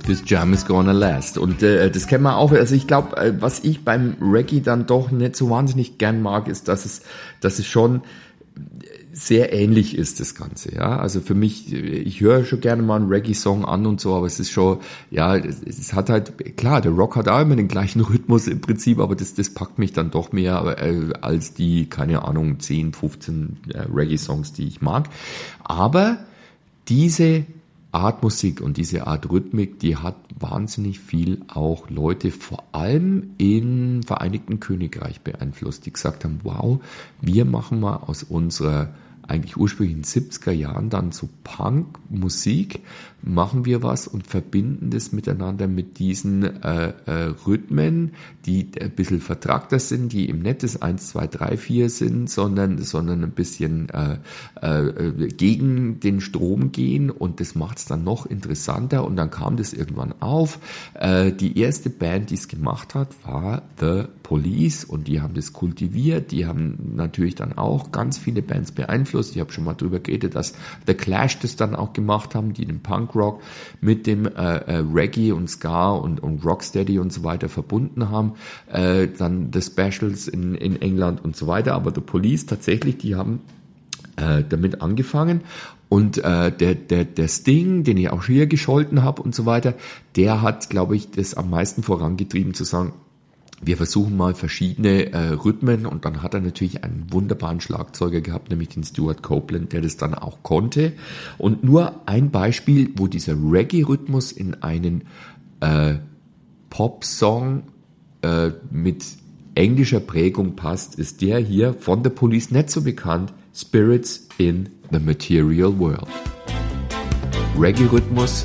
Speaker 2: This Jam is Gonna Last. Und äh, das kennen wir auch. Also ich glaube, äh, was ich beim Reggae dann doch nicht so wahnsinnig gern mag, ist, dass es, dass es schon sehr ähnlich ist, das Ganze, ja. Also für mich, ich höre schon gerne mal einen Reggae-Song an und so, aber es ist schon, ja, es, es hat halt, klar, der Rock hat auch immer den gleichen Rhythmus im Prinzip, aber das, das packt mich dann doch mehr äh, als die, keine Ahnung, zehn, fünfzehn äh, Reggae-Songs, die ich mag. Aber diese Art Musik und diese Art Rhythmik, die hat wahnsinnig viel auch Leute, vor allem im Vereinigten Königreich beeinflusst, die gesagt haben, wow, wir machen mal aus unserer eigentlich ursprünglich in den siebziger Jahren dann so Punk-Musik, machen wir was und verbinden das miteinander mit diesen äh, äh, Rhythmen, die ein bisschen vertrackter sind, die eben nicht das eins, zwei, drei, vier sind, sondern, sondern ein bisschen äh, äh, gegen den Strom gehen, und das macht es dann noch interessanter, und dann kam das irgendwann auf. Äh, die erste Band, die es gemacht hat, war The Police, und die haben das kultiviert, die haben natürlich dann auch ganz viele Bands beeinflusst. Ich habe schon mal drüber geredet, dass The Clash das dann auch gemacht haben, die den Punkrock mit dem äh, äh, Reggae und Ska und, und Rocksteady und so weiter verbunden haben. Äh, dann The Specials in, in England und so weiter. Aber The Police tatsächlich, die haben äh, damit angefangen. Und äh, der, der, der Sting, den ich auch hier gescholten habe und so weiter, der hat, glaube ich, das am meisten vorangetrieben, zu sagen, wir versuchen mal verschiedene äh, Rhythmen, und dann hat er natürlich einen wunderbaren Schlagzeuger gehabt, nämlich den Stuart Copeland, der das dann auch konnte. Und nur ein Beispiel, wo dieser Reggae-Rhythmus in einen äh, Pop-Song äh, mit englischer Prägung passt, ist der hier von The Police, nicht so bekannt, Spirits in the Material World. Reggae-Rhythmus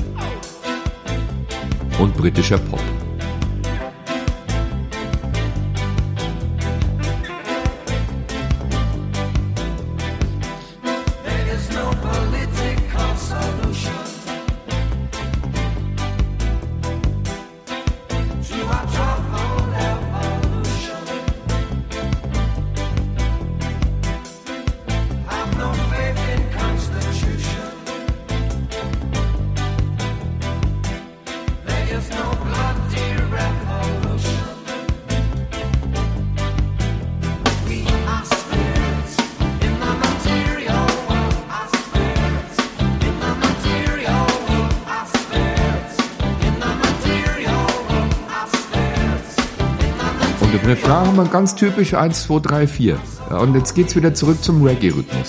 Speaker 2: und britischer Pop. Refrain haben wir ganz typisch eins, zwei, drei, vier. Ja, und jetzt geht's wieder zurück zum Reggae-Rhythmus.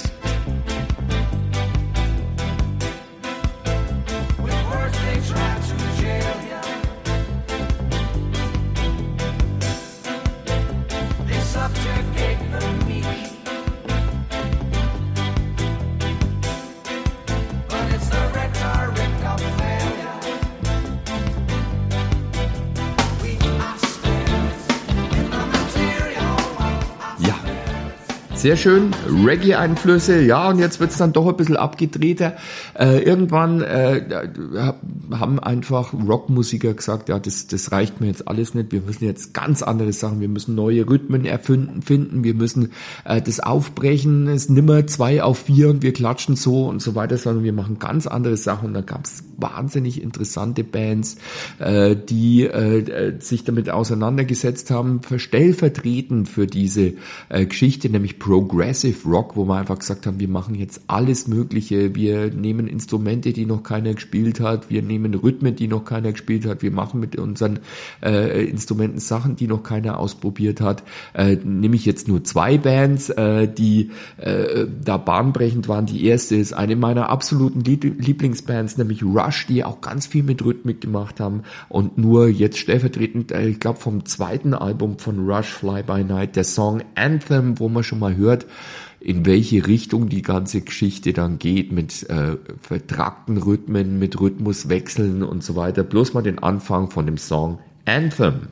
Speaker 2: Sehr schön, Reggae-Einflüsse, ja, und jetzt wird's dann doch ein bisschen abgedrehter. Äh, irgendwann äh, haben einfach Rockmusiker gesagt, ja, das, das reicht mir jetzt alles nicht, wir müssen jetzt ganz andere Sachen, wir müssen neue Rhythmen erfinden, finden, wir müssen äh, das aufbrechen, es ist nimmer zwei auf vier und wir klatschen so und so weiter, sondern wir machen ganz andere Sachen. Und da gab's wahnsinnig interessante Bands, äh, die äh, sich damit auseinandergesetzt haben, stellvertretend für diese äh, Geschichte, nämlich Progressive Rock, wo wir einfach gesagt haben, wir machen jetzt alles Mögliche, wir nehmen Instrumente, die noch keiner gespielt hat, wir nehmen Rhythmen, die noch keiner gespielt hat, wir machen mit unseren äh, Instrumenten Sachen, die noch keiner ausprobiert hat. Äh, nehme ich jetzt nur zwei Bands, äh, die äh, da bahnbrechend waren. Die erste ist eine meiner absoluten Lieblingsbands, nämlich Rush, die auch ganz viel mit Rhythmik gemacht haben, und nur jetzt stellvertretend, äh, ich glaube vom zweiten Album von Rush, Fly By Night, der Song Anthem, wo man schon mal hört, in welche Richtung die ganze Geschichte dann geht, mit äh, vertrackten Rhythmen, mit Rhythmuswechseln und so weiter. Bloß mal den Anfang von dem Song Anthem.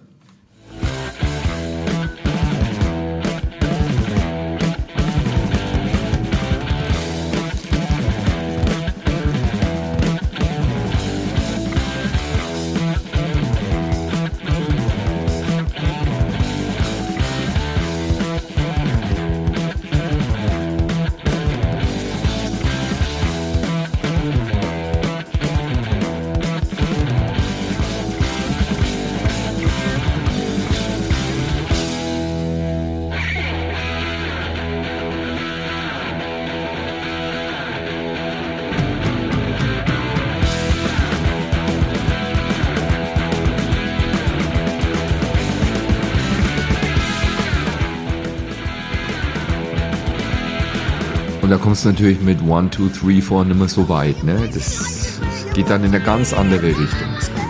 Speaker 2: Und da kommst du natürlich mit one, two, three, four nicht mehr so weit, ne? Das geht dann in eine ganz andere Richtung, das Ganze.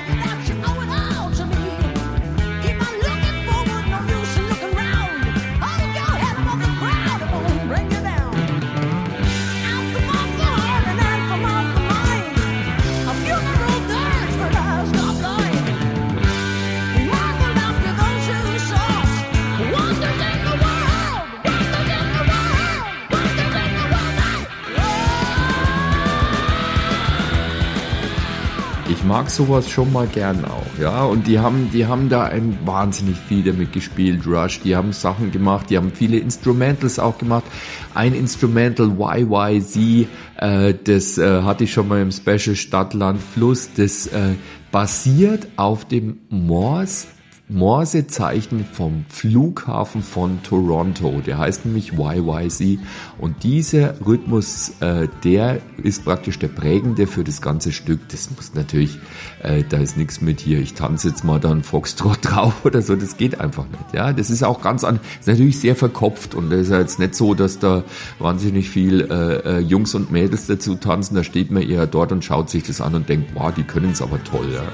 Speaker 2: Ich mag sowas schon mal gern auch, ja, und die haben, die haben da ein wahnsinnig viel damit gespielt, Rush, die haben Sachen gemacht, die haben viele Instrumentals auch gemacht, ein Instrumental Y Y Z, äh, das äh, hatte ich schon mal im Special Stadt, Land, Fluss, das äh, basiert auf dem Morse Morsezeichen vom Flughafen von Toronto, der heißt nämlich Y Y Z, und dieser Rhythmus, äh, der ist praktisch der prägende für das ganze Stück. Das muss natürlich, äh, da ist nichts mit hier, ich tanze jetzt mal da einen Foxtrot drauf oder so, das geht einfach nicht, ja, das ist auch ganz an, ist natürlich sehr verkopft, und das ist ja jetzt nicht so, dass da wahnsinnig viel äh, äh, Jungs und Mädels dazu tanzen, da steht man eher dort und schaut sich das an und denkt, wow, die können es aber toll, ja.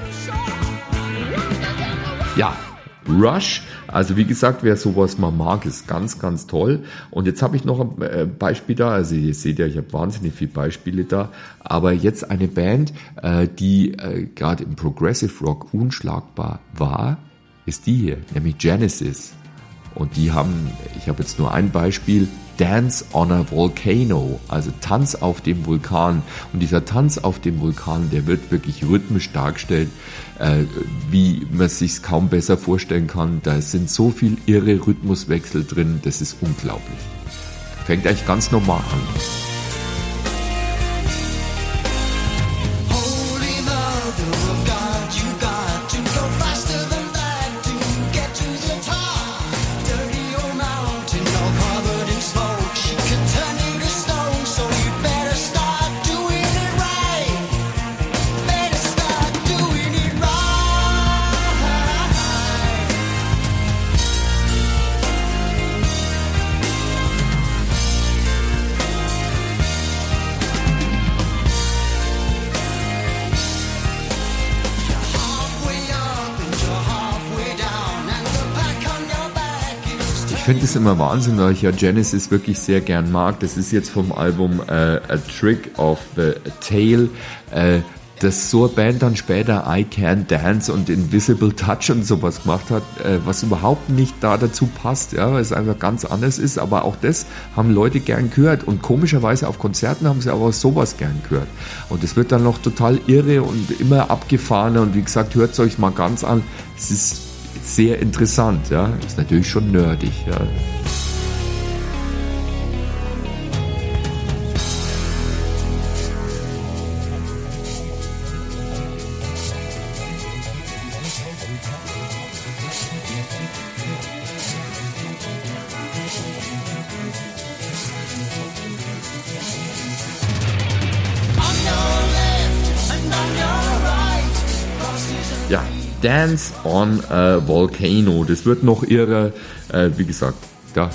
Speaker 2: Ja, Rush, also wie gesagt, wer sowas mal mag, ist ganz, ganz toll. Und jetzt habe ich noch ein Beispiel da, also ihr seht ja, ich habe wahnsinnig viele Beispiele da, aber jetzt eine Band, die gerade im Progressive Rock unschlagbar war, ist die hier, nämlich Genesis. Und die haben, ich habe jetzt nur ein Beispiel, Dance on a Volcano, also Tanz auf dem Vulkan. Und dieser Tanz auf dem Vulkan, der wird wirklich rhythmisch dargestellt, äh, wie man es sich kaum besser vorstellen kann. Da sind so viel irre Rhythmuswechsel drin, das ist unglaublich. Fängt eigentlich ganz normal an. Ich finde es immer Wahnsinn, weil ich ja Genesis wirklich sehr gern mag. Das ist jetzt vom Album äh, A Trick of the Tail, äh, dass so eine Band dann später I Can Dance und Invisible Touch und sowas gemacht hat, äh, was überhaupt nicht da dazu passt, ja, weil es einfach ganz anders ist. Aber auch das haben Leute gern gehört, und komischerweise auf Konzerten haben sie aber auch sowas gern gehört. Und es wird dann noch total irre und immer abgefahrener, und wie gesagt, hört es euch mal ganz an. Es ist sehr interessant, ja. Ist natürlich schon nerdig, ja. Ja, Dance on a Volcano. Das wird noch irre, äh, wie gesagt, da.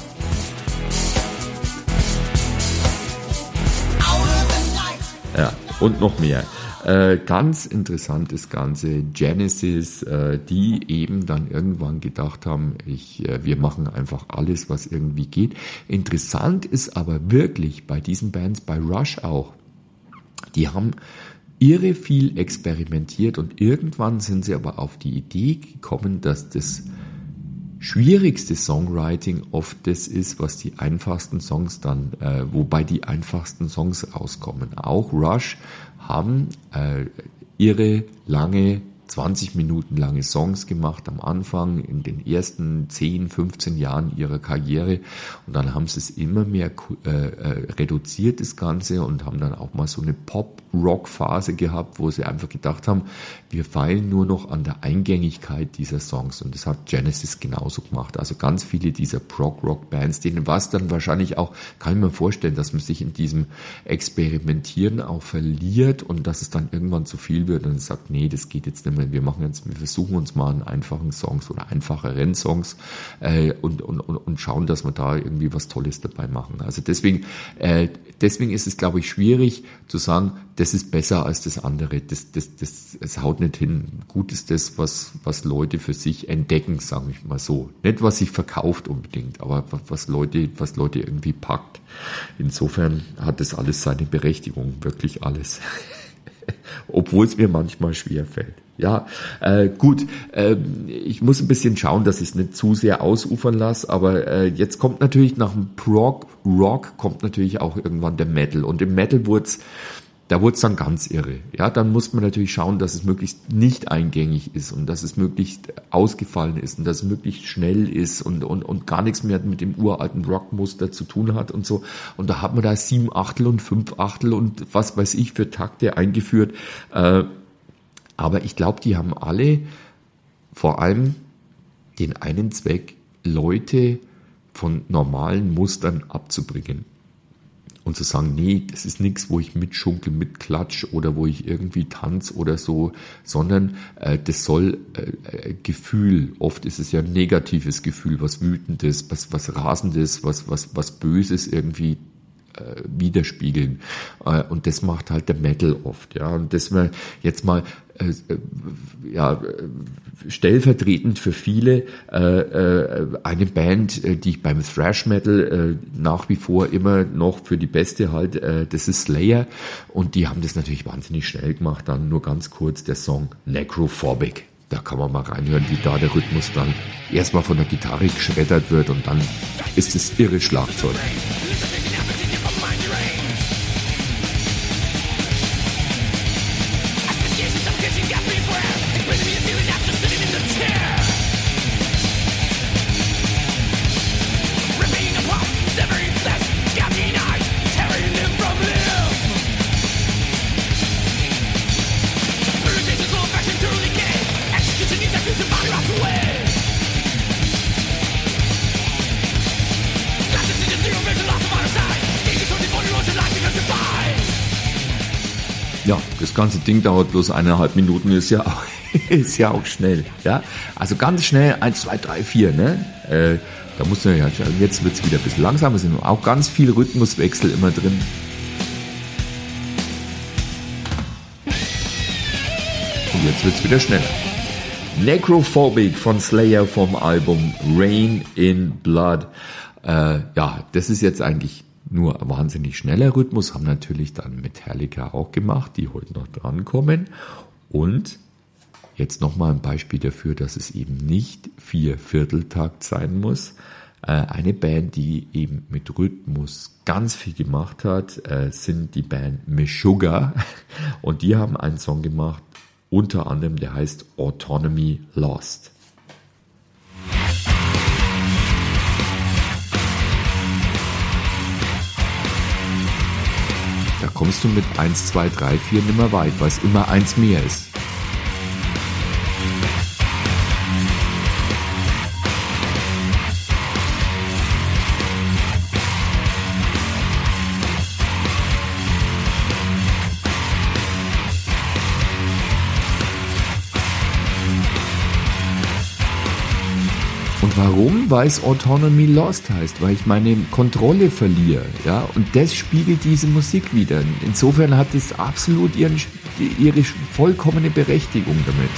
Speaker 2: Ja, und noch mehr. Äh, ganz interessant das Ganze. Genesis, äh, die eben dann irgendwann gedacht haben, ich, äh, wir machen einfach alles, was irgendwie geht. Interessant ist aber wirklich bei diesen Bands, bei Rush auch, die haben irre viel experimentiert, und irgendwann sind sie aber auf die Idee gekommen, dass das schwierigste Songwriting oft das ist, was die einfachsten Songs dann, äh, wobei die einfachsten Songs rauskommen. Auch Rush haben äh, ihre lange, zwanzig Minuten lange Songs gemacht am Anfang, in den ersten zehn, fünfzehn Jahren ihrer Karriere, und dann haben sie es immer mehr äh, reduziert, das Ganze, und haben dann auch mal so eine Pop Prog-Rock-Phase gehabt, wo sie einfach gedacht haben, wir feilen nur noch an der Eingängigkeit dieser Songs. Und das hat Genesis genauso gemacht. Also ganz viele dieser Prog-Rock-Bands, denen war es dann wahrscheinlich auch, kann ich mir vorstellen, dass man sich in diesem Experimentieren auch verliert und dass es dann irgendwann zu viel wird und sagt, nee, das geht jetzt nicht mehr. Wir machen jetzt, wir versuchen uns mal an einfachen Songs oder einfacheren Songs äh, und, und, und, und schauen, dass wir da irgendwie was Tolles dabei machen. Also deswegen, äh, deswegen ist es, glaube ich, schwierig zu sagen, das ist besser als das andere. Das, das, das, es haut nicht hin. Gut ist das, was, was Leute für sich entdecken, sage ich mal so. Nicht, was sich verkauft unbedingt, aber was Leute, was Leute irgendwie packt. Insofern hat das alles seine Berechtigung, wirklich alles. Obwohl es mir manchmal schwer fällt. Ja, äh, gut, äh, ich muss ein bisschen schauen, dass ich es nicht zu sehr ausufern lasse, aber äh, jetzt kommt natürlich nach dem Prog Rock kommt natürlich auch irgendwann der Metal und im Metal wurde es Da wurde es dann ganz irre. Ja, dann muss man natürlich schauen, dass es möglichst nicht eingängig ist und dass es möglichst ausgefallen ist und dass es möglichst schnell ist und, und, und gar nichts mehr mit dem uralten Rockmuster zu tun hat und so. Und da hat man da sieben Achtel und fünf Achtel und was weiß ich für Takte eingeführt. Äh, aber ich glaube, die haben alle vor allem den einen Zweck, Leute von normalen Mustern abzubringen. Und zu sagen, nee, das ist nichts, wo ich mitschunkel, mitklatsch oder wo ich irgendwie tanze oder so, sondern äh, das soll äh, Gefühl, oft ist es ja ein negatives Gefühl, was Wütendes, was, was Rasendes, was, was, was Böses irgendwie äh, widerspiegeln. Äh, und das macht halt der Metal oft. Ja. Und das wir jetzt mal äh, ja, stellvertretend für viele äh, äh, eine Band, äh, die ich beim Thrash Metal äh, nach wie vor immer noch für die beste halte, äh, das ist Slayer und die haben das natürlich wahnsinnig schnell gemacht. Dann nur ganz kurz der Song Necrophobic. Da kann man mal reinhören, wie da der Rhythmus dann erstmal von der Gitarre geschreddert wird und dann ist es irre Schlagzeug. Ja, das ganze Ding dauert bloß eineinhalb Minuten, ist ja auch, ist ja auch schnell, ja. Also ganz schnell, eins, zwei, drei, vier, ne? Äh, da muss man ja, jetzt wird's wieder ein bisschen langsamer, es sind auch ganz viel Rhythmuswechsel immer drin. Und jetzt wird's wieder schneller. Necrophobic von Slayer vom Album Rain in Blood. Äh, ja, das ist jetzt eigentlich nur ein wahnsinnig schneller Rhythmus, haben natürlich dann Metallica auch gemacht, die heute noch drankommen. Und jetzt nochmal ein Beispiel dafür, dass es eben nicht vier Vierteltakt sein muss. Äh, eine Band, die eben mit Rhythmus ganz viel gemacht hat, äh, sind die Band Meshuggah. Und die haben einen Song gemacht, unter anderem, der heißt Autonomy Lost. Da kommst du mit eins, zwei, drei, vier nimmer weit, weil es immer eins mehr ist. Und warum? Weil es Autonomy Lost heißt, weil ich meine Kontrolle verliere, ja, und das spiegelt diese Musik wieder. Insofern hat es absolut ihren, ihre vollkommene Berechtigung damit.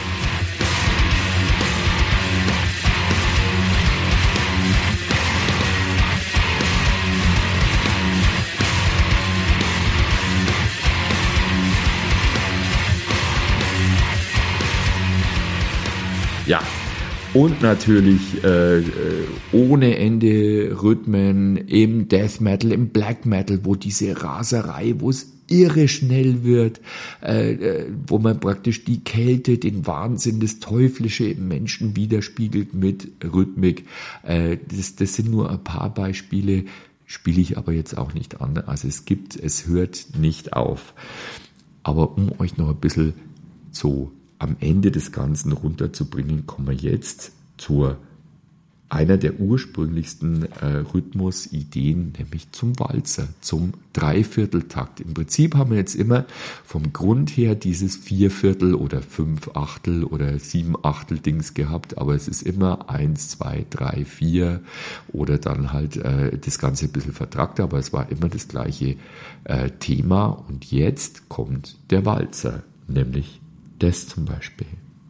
Speaker 2: Ja. Und natürlich äh, ohne Ende Rhythmen im Death Metal, im Black Metal, wo diese Raserei, wo es irre schnell wird, äh, wo man praktisch die Kälte, den Wahnsinn, das Teuflische im Menschen widerspiegelt mit Rhythmik. Äh, das, das sind nur ein paar Beispiele, spiele ich aber jetzt auch nicht an. Also es gibt, es hört nicht auf. Aber um euch noch ein bisschen so am Ende des Ganzen runterzubringen, kommen wir jetzt zur einer der ursprünglichsten äh, Rhythmusideen, nämlich zum Walzer, zum Dreivierteltakt. Im Prinzip haben wir jetzt immer vom Grund her dieses Vierviertel oder Fünfachtel oder Siebenachtel Dings gehabt, aber es ist immer eins, zwei, drei, vier oder dann halt äh, das Ganze ein bisschen vertragter, aber es war immer das gleiche äh, Thema. Und jetzt kommt der Walzer, nämlich das zum Beispiel.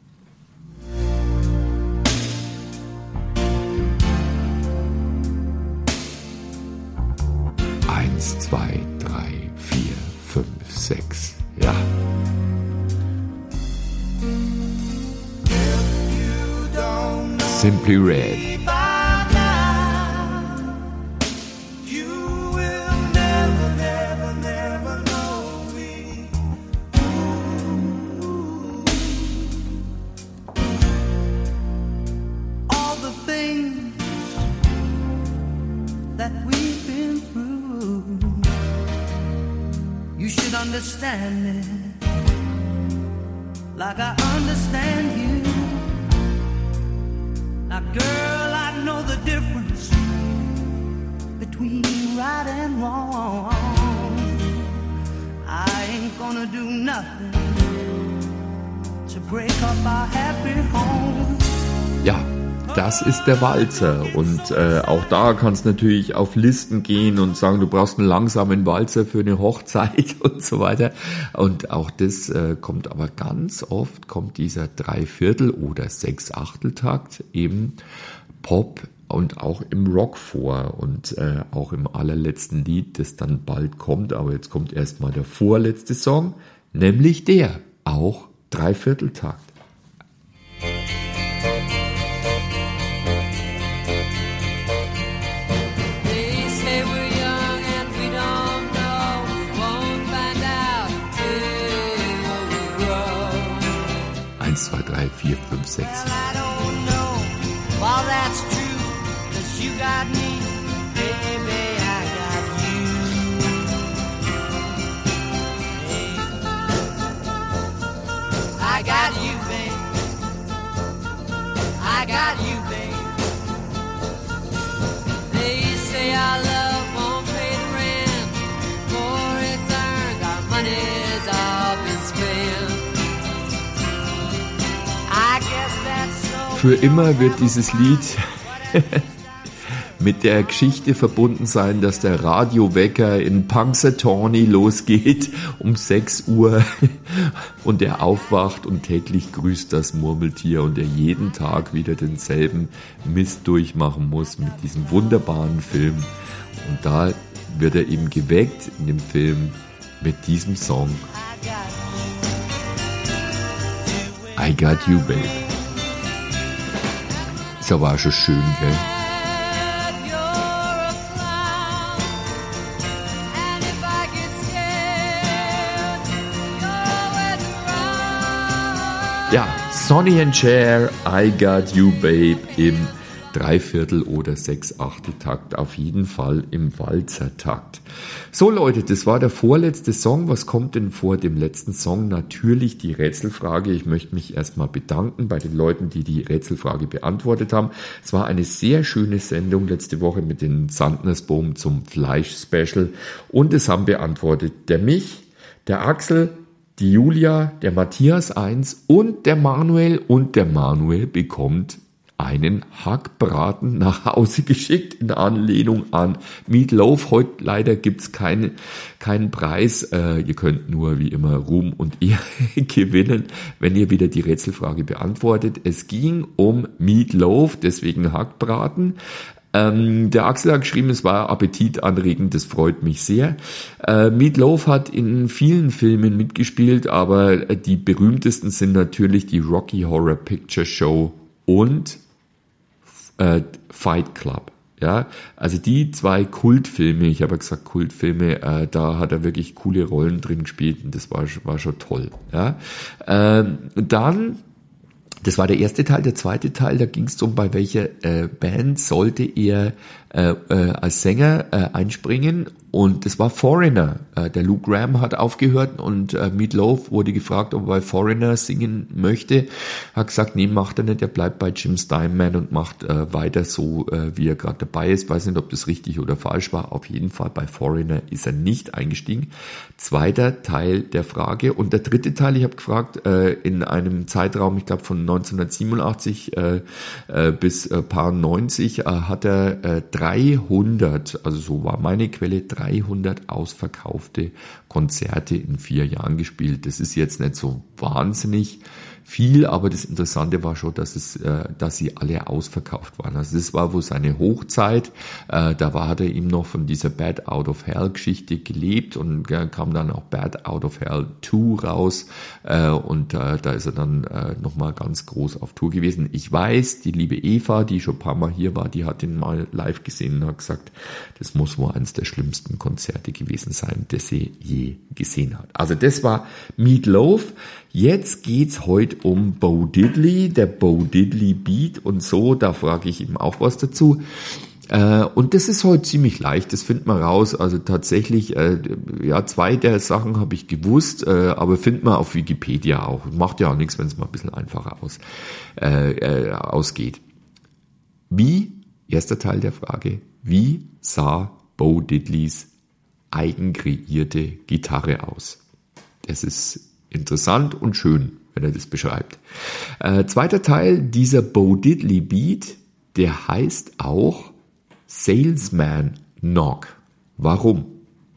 Speaker 2: Eins, zwei, drei, vier, fünf, sechs, ja. Simply Red.
Speaker 5: Understand it like I understand you. Now, girl, I know the difference between right and wrong. I ain't gonna do nothing to break up our happy home.
Speaker 2: Ja. Das ist der Walzer und äh, auch da kannst du natürlich auf Listen gehen und sagen, du brauchst einen langsamen Walzer für eine Hochzeit und so weiter. Und auch das äh, kommt aber ganz oft, kommt dieser Dreiviertel- oder Sechsachteltakt eben Pop und auch im Rock vor und äh, auch im allerletzten Lied, das dann bald kommt, aber jetzt kommt erstmal der vorletzte Song, nämlich der, auch Dreivierteltakt. eins, zwei, drei, vier, fünf, sechs.
Speaker 5: Well, I don't know, well, that's true, 'cause you got me, baby, I got you. Hey. I got you, babe. I got you, babe. They say our love won't pay the rent, for it's earned, our money's all been spent.
Speaker 2: Für immer wird dieses Lied mit der Geschichte verbunden sein, dass der Radiowecker in Punxsutawney losgeht um sechs Uhr und er aufwacht und täglich grüßt das Murmeltier und er jeden Tag wieder denselben Mist durchmachen muss mit diesem wunderbaren Film. Und da wird er eben geweckt in dem Film mit diesem Song I Got You, Babe. Ist aber auch schon schön, gell? Ja, Sonny and Cher, I Got You, Babe im Dreiviertel- oder Sechsachteltakt, auf jeden Fall im Walzertakt. So Leute, das war der vorletzte Song. Was kommt denn vor dem letzten Song? Natürlich die Rätselfrage. Ich möchte mich erstmal bedanken bei den Leuten, die die Rätselfrage beantwortet haben. Es war eine sehr schöne Sendung letzte Woche mit den Sandnersboom zum Fleisch-Special und es haben beantwortet der Mich, der Axel, die Julia, der Matthias eins und der Manuel und der Manuel bekommt einen Hackbraten nach Hause geschickt in Anlehnung an Meatloaf. Heute leider gibt's keine, keinen Preis. Äh, ihr könnt nur wie immer Ruhm und Ehre gewinnen, wenn ihr wieder die Rätselfrage beantwortet. Es ging um Meatloaf, deswegen Hackbraten. Ähm, der Axel hat geschrieben, es war appetitanregend, das freut mich sehr. Äh, Meatloaf hat in vielen Filmen mitgespielt, aber die berühmtesten sind natürlich die Rocky Horror Picture Show und äh, Fight Club. Ja, also die zwei Kultfilme, ich habe ja gesagt Kultfilme, äh, da hat er wirklich coole Rollen drin gespielt und das war, war schon toll. Ja, ähm, dann das war der erste Teil. Der zweite Teil, da ging es um, bei welcher äh, Band sollte er äh, äh, als Sänger äh, einspringen. Und das war Foreigner. Äh, der Lou Gramm hat aufgehört und äh, Meat Loaf wurde gefragt, ob er bei Foreigner singen möchte. Hat gesagt, nee, macht er nicht. Er bleibt bei Jim Steinman und macht äh, weiter so, äh, wie er gerade dabei ist. Weiß nicht, ob das richtig oder falsch war. Auf jeden Fall bei Foreigner ist er nicht eingestiegen. Zweiter Teil der Frage. Und der dritte Teil, ich habe gefragt, äh, in einem Zeitraum, ich glaube von neunzehnhundertsiebenundachtzig äh, äh, bis äh, paar neunzig, äh, hat er äh, dreihundert, also so war meine Quelle, dreihundert ausverkaufte Konzerte in vier Jahren gespielt. Das ist jetzt nicht so wahnsinnig viel, aber das Interessante war schon, dass es, äh, dass sie alle ausverkauft waren. Also das war wohl seine Hochzeit. Äh, da war, hat er ihm noch von dieser Bad Out of Hell Geschichte gelebt und äh, kam dann auch Bad Out of Hell zwei raus äh, und äh, da ist er dann äh, nochmal ganz groß auf Tour gewesen. Ich weiß, die liebe Eva, die schon ein paar Mal hier war, die hat ihn mal live gesehen und hat gesagt, das muss wohl eines der schlimmsten Konzerte gewesen sein, das sie je gesehen hat. Also das war Meat Loaf. Jetzt geht's heute um Bo Diddley, der Bo Diddley Beat und so, da frage ich ihm auch was dazu. Äh, und das ist heute ziemlich leicht, das findet man raus, also tatsächlich, äh, ja, zwei der Sachen habe ich gewusst, äh, aber findet man auf Wikipedia auch. Macht ja auch nichts, wenn es mal ein bisschen einfacher aus, äh, äh, ausgeht. Wie, erster Teil der Frage, wie sah Bo Diddleys eigenkreierte Gitarre aus? Das ist interessant und schön, wenn er das beschreibt. Äh, zweiter Teil, dieser Bo Diddley Beat, der heißt auch Salesman Knock. Warum?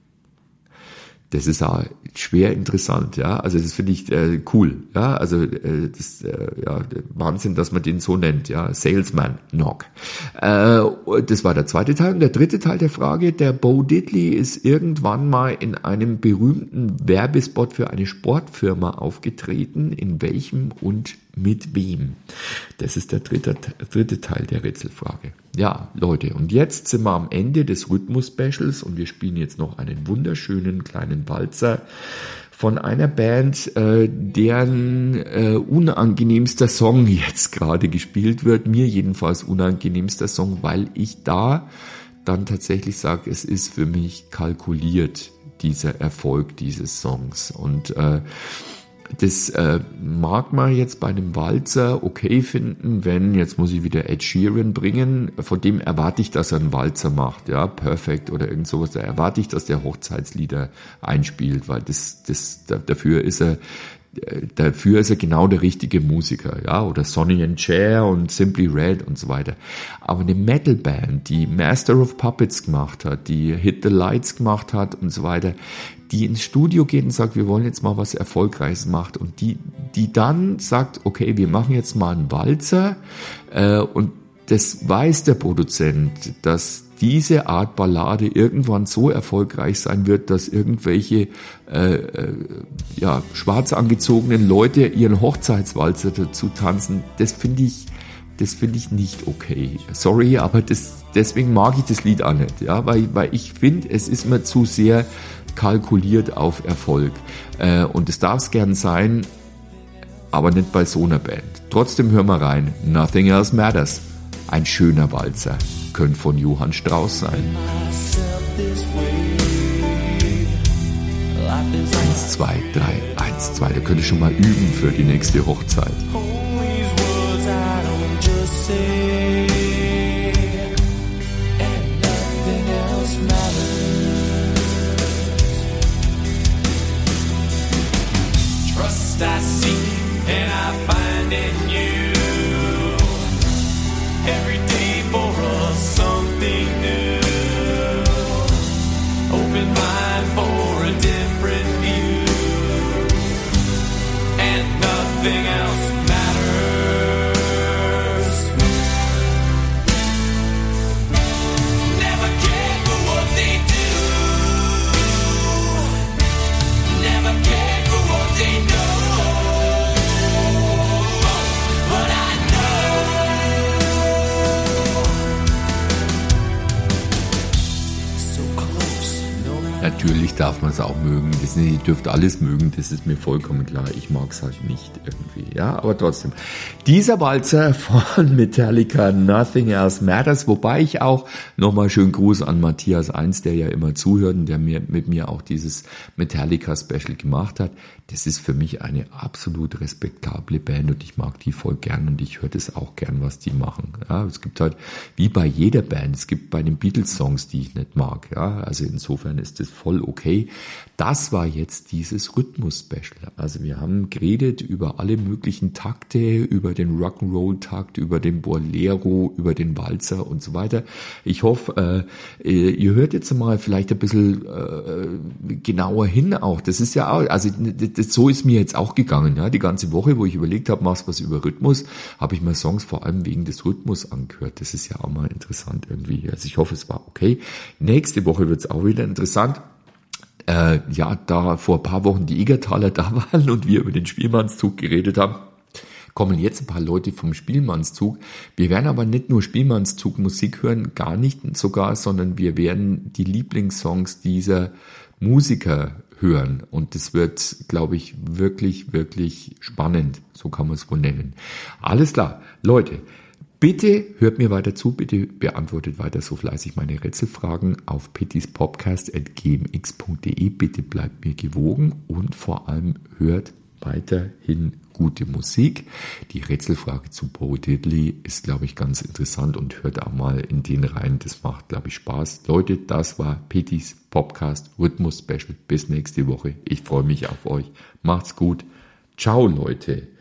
Speaker 2: Das ist auch schwer interessant, ja. Also das finde ich äh, cool, ja. Also äh, das äh, ja Wahnsinn, dass man den so nennt, ja. Salesman Knock. Äh, das war der zweite Teil. Und der dritte Teil der Frage: Der Bo Diddley ist irgendwann mal in einem berühmten Werbespot für eine Sportfirma aufgetreten. In welchem und mit wem? Das ist der dritte, dritte Teil der Rätselfrage. Ja, Leute, und jetzt sind wir am Ende des Rhythmus-Specials und wir spielen jetzt noch einen wunderschönen kleinen Walzer von einer Band, äh, deren äh, unangenehmster Song jetzt gerade gespielt wird. Mir jedenfalls unangenehmster Song, weil ich da dann tatsächlich sage, es ist für mich kalkuliert, dieser Erfolg dieses Songs. Und äh, das äh, mag man jetzt bei einem Walzer okay finden, wenn, jetzt muss ich wieder Ed Sheeran bringen, von dem erwarte ich, dass er einen Walzer macht, ja, Perfect oder irgend sowas, da erwarte ich, dass der Hochzeitslieder einspielt, weil das, das, dafür ist er, dafür ist er genau der richtige Musiker, ja, oder Sonny and Cher und Simply Red und so weiter. Aber eine Metalband, die Master of Puppets gemacht hat, die Hit the Lights gemacht hat und so weiter, die ins Studio geht und sagt, wir wollen jetzt mal was Erfolgreiches machen und die, die dann sagt, okay, wir machen jetzt mal einen Walzer äh, und das weiß der Produzent, dass diese Art Ballade irgendwann so erfolgreich sein wird, dass irgendwelche äh, äh, ja, schwarz angezogenen Leute ihren Hochzeitswalzer dazu tanzen. Das finde ich, das finde ich nicht okay. Sorry, aber das, deswegen mag ich das Lied auch nicht, ja, weil, weil ich finde, es ist mir zu sehr kalkuliert auf Erfolg. Äh, und es darf es gern sein, aber nicht bei so einer Band. Trotzdem hören wir rein. Nothing Else Matters. Ein schöner Walzer. Könnte von Johann Strauss sein. Eins, zwei, drei, eins, zwei. Da könnte ich schon mal üben für die nächste Hochzeit.
Speaker 7: Trust I seek and I find in you. Every day for us something new. Open mind for a different view. And nothing else matters.
Speaker 2: Natürlich darf man es auch mögen. Das, ihr dürft alles mögen, das ist mir vollkommen klar. Ich mag es halt nicht irgendwie, ja, aber trotzdem. Dieser Walzer von Metallica, Nothing Else Matters, wobei ich auch nochmal schönen Gruß an Matthias eins, der ja immer zuhört und der mir, mit mir auch dieses Metallica-Special gemacht hat. Das ist für mich eine absolut respektable Band und ich mag die voll gern und ich höre das auch gern, was die machen. Ja, es gibt halt, wie bei jeder Band, es gibt bei den Beatles-Songs, die ich nicht mag. Ja, also insofern ist das voll okay. Das war jetzt dieses Rhythmus-Special. Also wir haben geredet über alle möglichen Takte, über den Rock'n'Roll-Takt, über den Bolero, über den Walzer und so weiter. Ich hoffe, äh, ihr hört jetzt mal vielleicht ein bisschen äh, genauer hin auch. Das ist ja auch, also das, so ist mir jetzt auch gegangen. Ja, die ganze Woche, wo ich überlegt habe, machst was über Rhythmus, habe ich mal Songs vor allem wegen des Rhythmus angehört. Das ist ja auch mal interessant irgendwie. Also ich hoffe, es war okay. Nächste Woche wird es auch wieder interessant. Äh, ja, da vor ein paar Wochen die Egertaler da waren und wir über den Spielmannszug geredet haben, kommen jetzt ein paar Leute vom Spielmannszug. Wir werden aber nicht nur Spielmannszug Musik hören, gar nicht sogar, sondern wir werden die Lieblingssongs dieser Musiker hören. Und das wird, glaube ich, wirklich, wirklich spannend. So kann man es wohl nennen. Alles klar, Leute. Bitte hört mir weiter zu, bitte beantwortet weiter so fleißig meine Rätselfragen auf pittyspodcast at g m x punkt d e. Bitte bleibt mir gewogen und vor allem hört weiterhin gute Musik. Die Rätselfrage zu Bo Diddley ist, glaube ich, ganz interessant und hört auch mal in den rein. Das macht, glaube ich, Spaß. Leute, das war Pittys Podcast Rhythmus Special. Bis nächste Woche. Ich freue mich auf euch. Macht's gut. Ciao, Leute.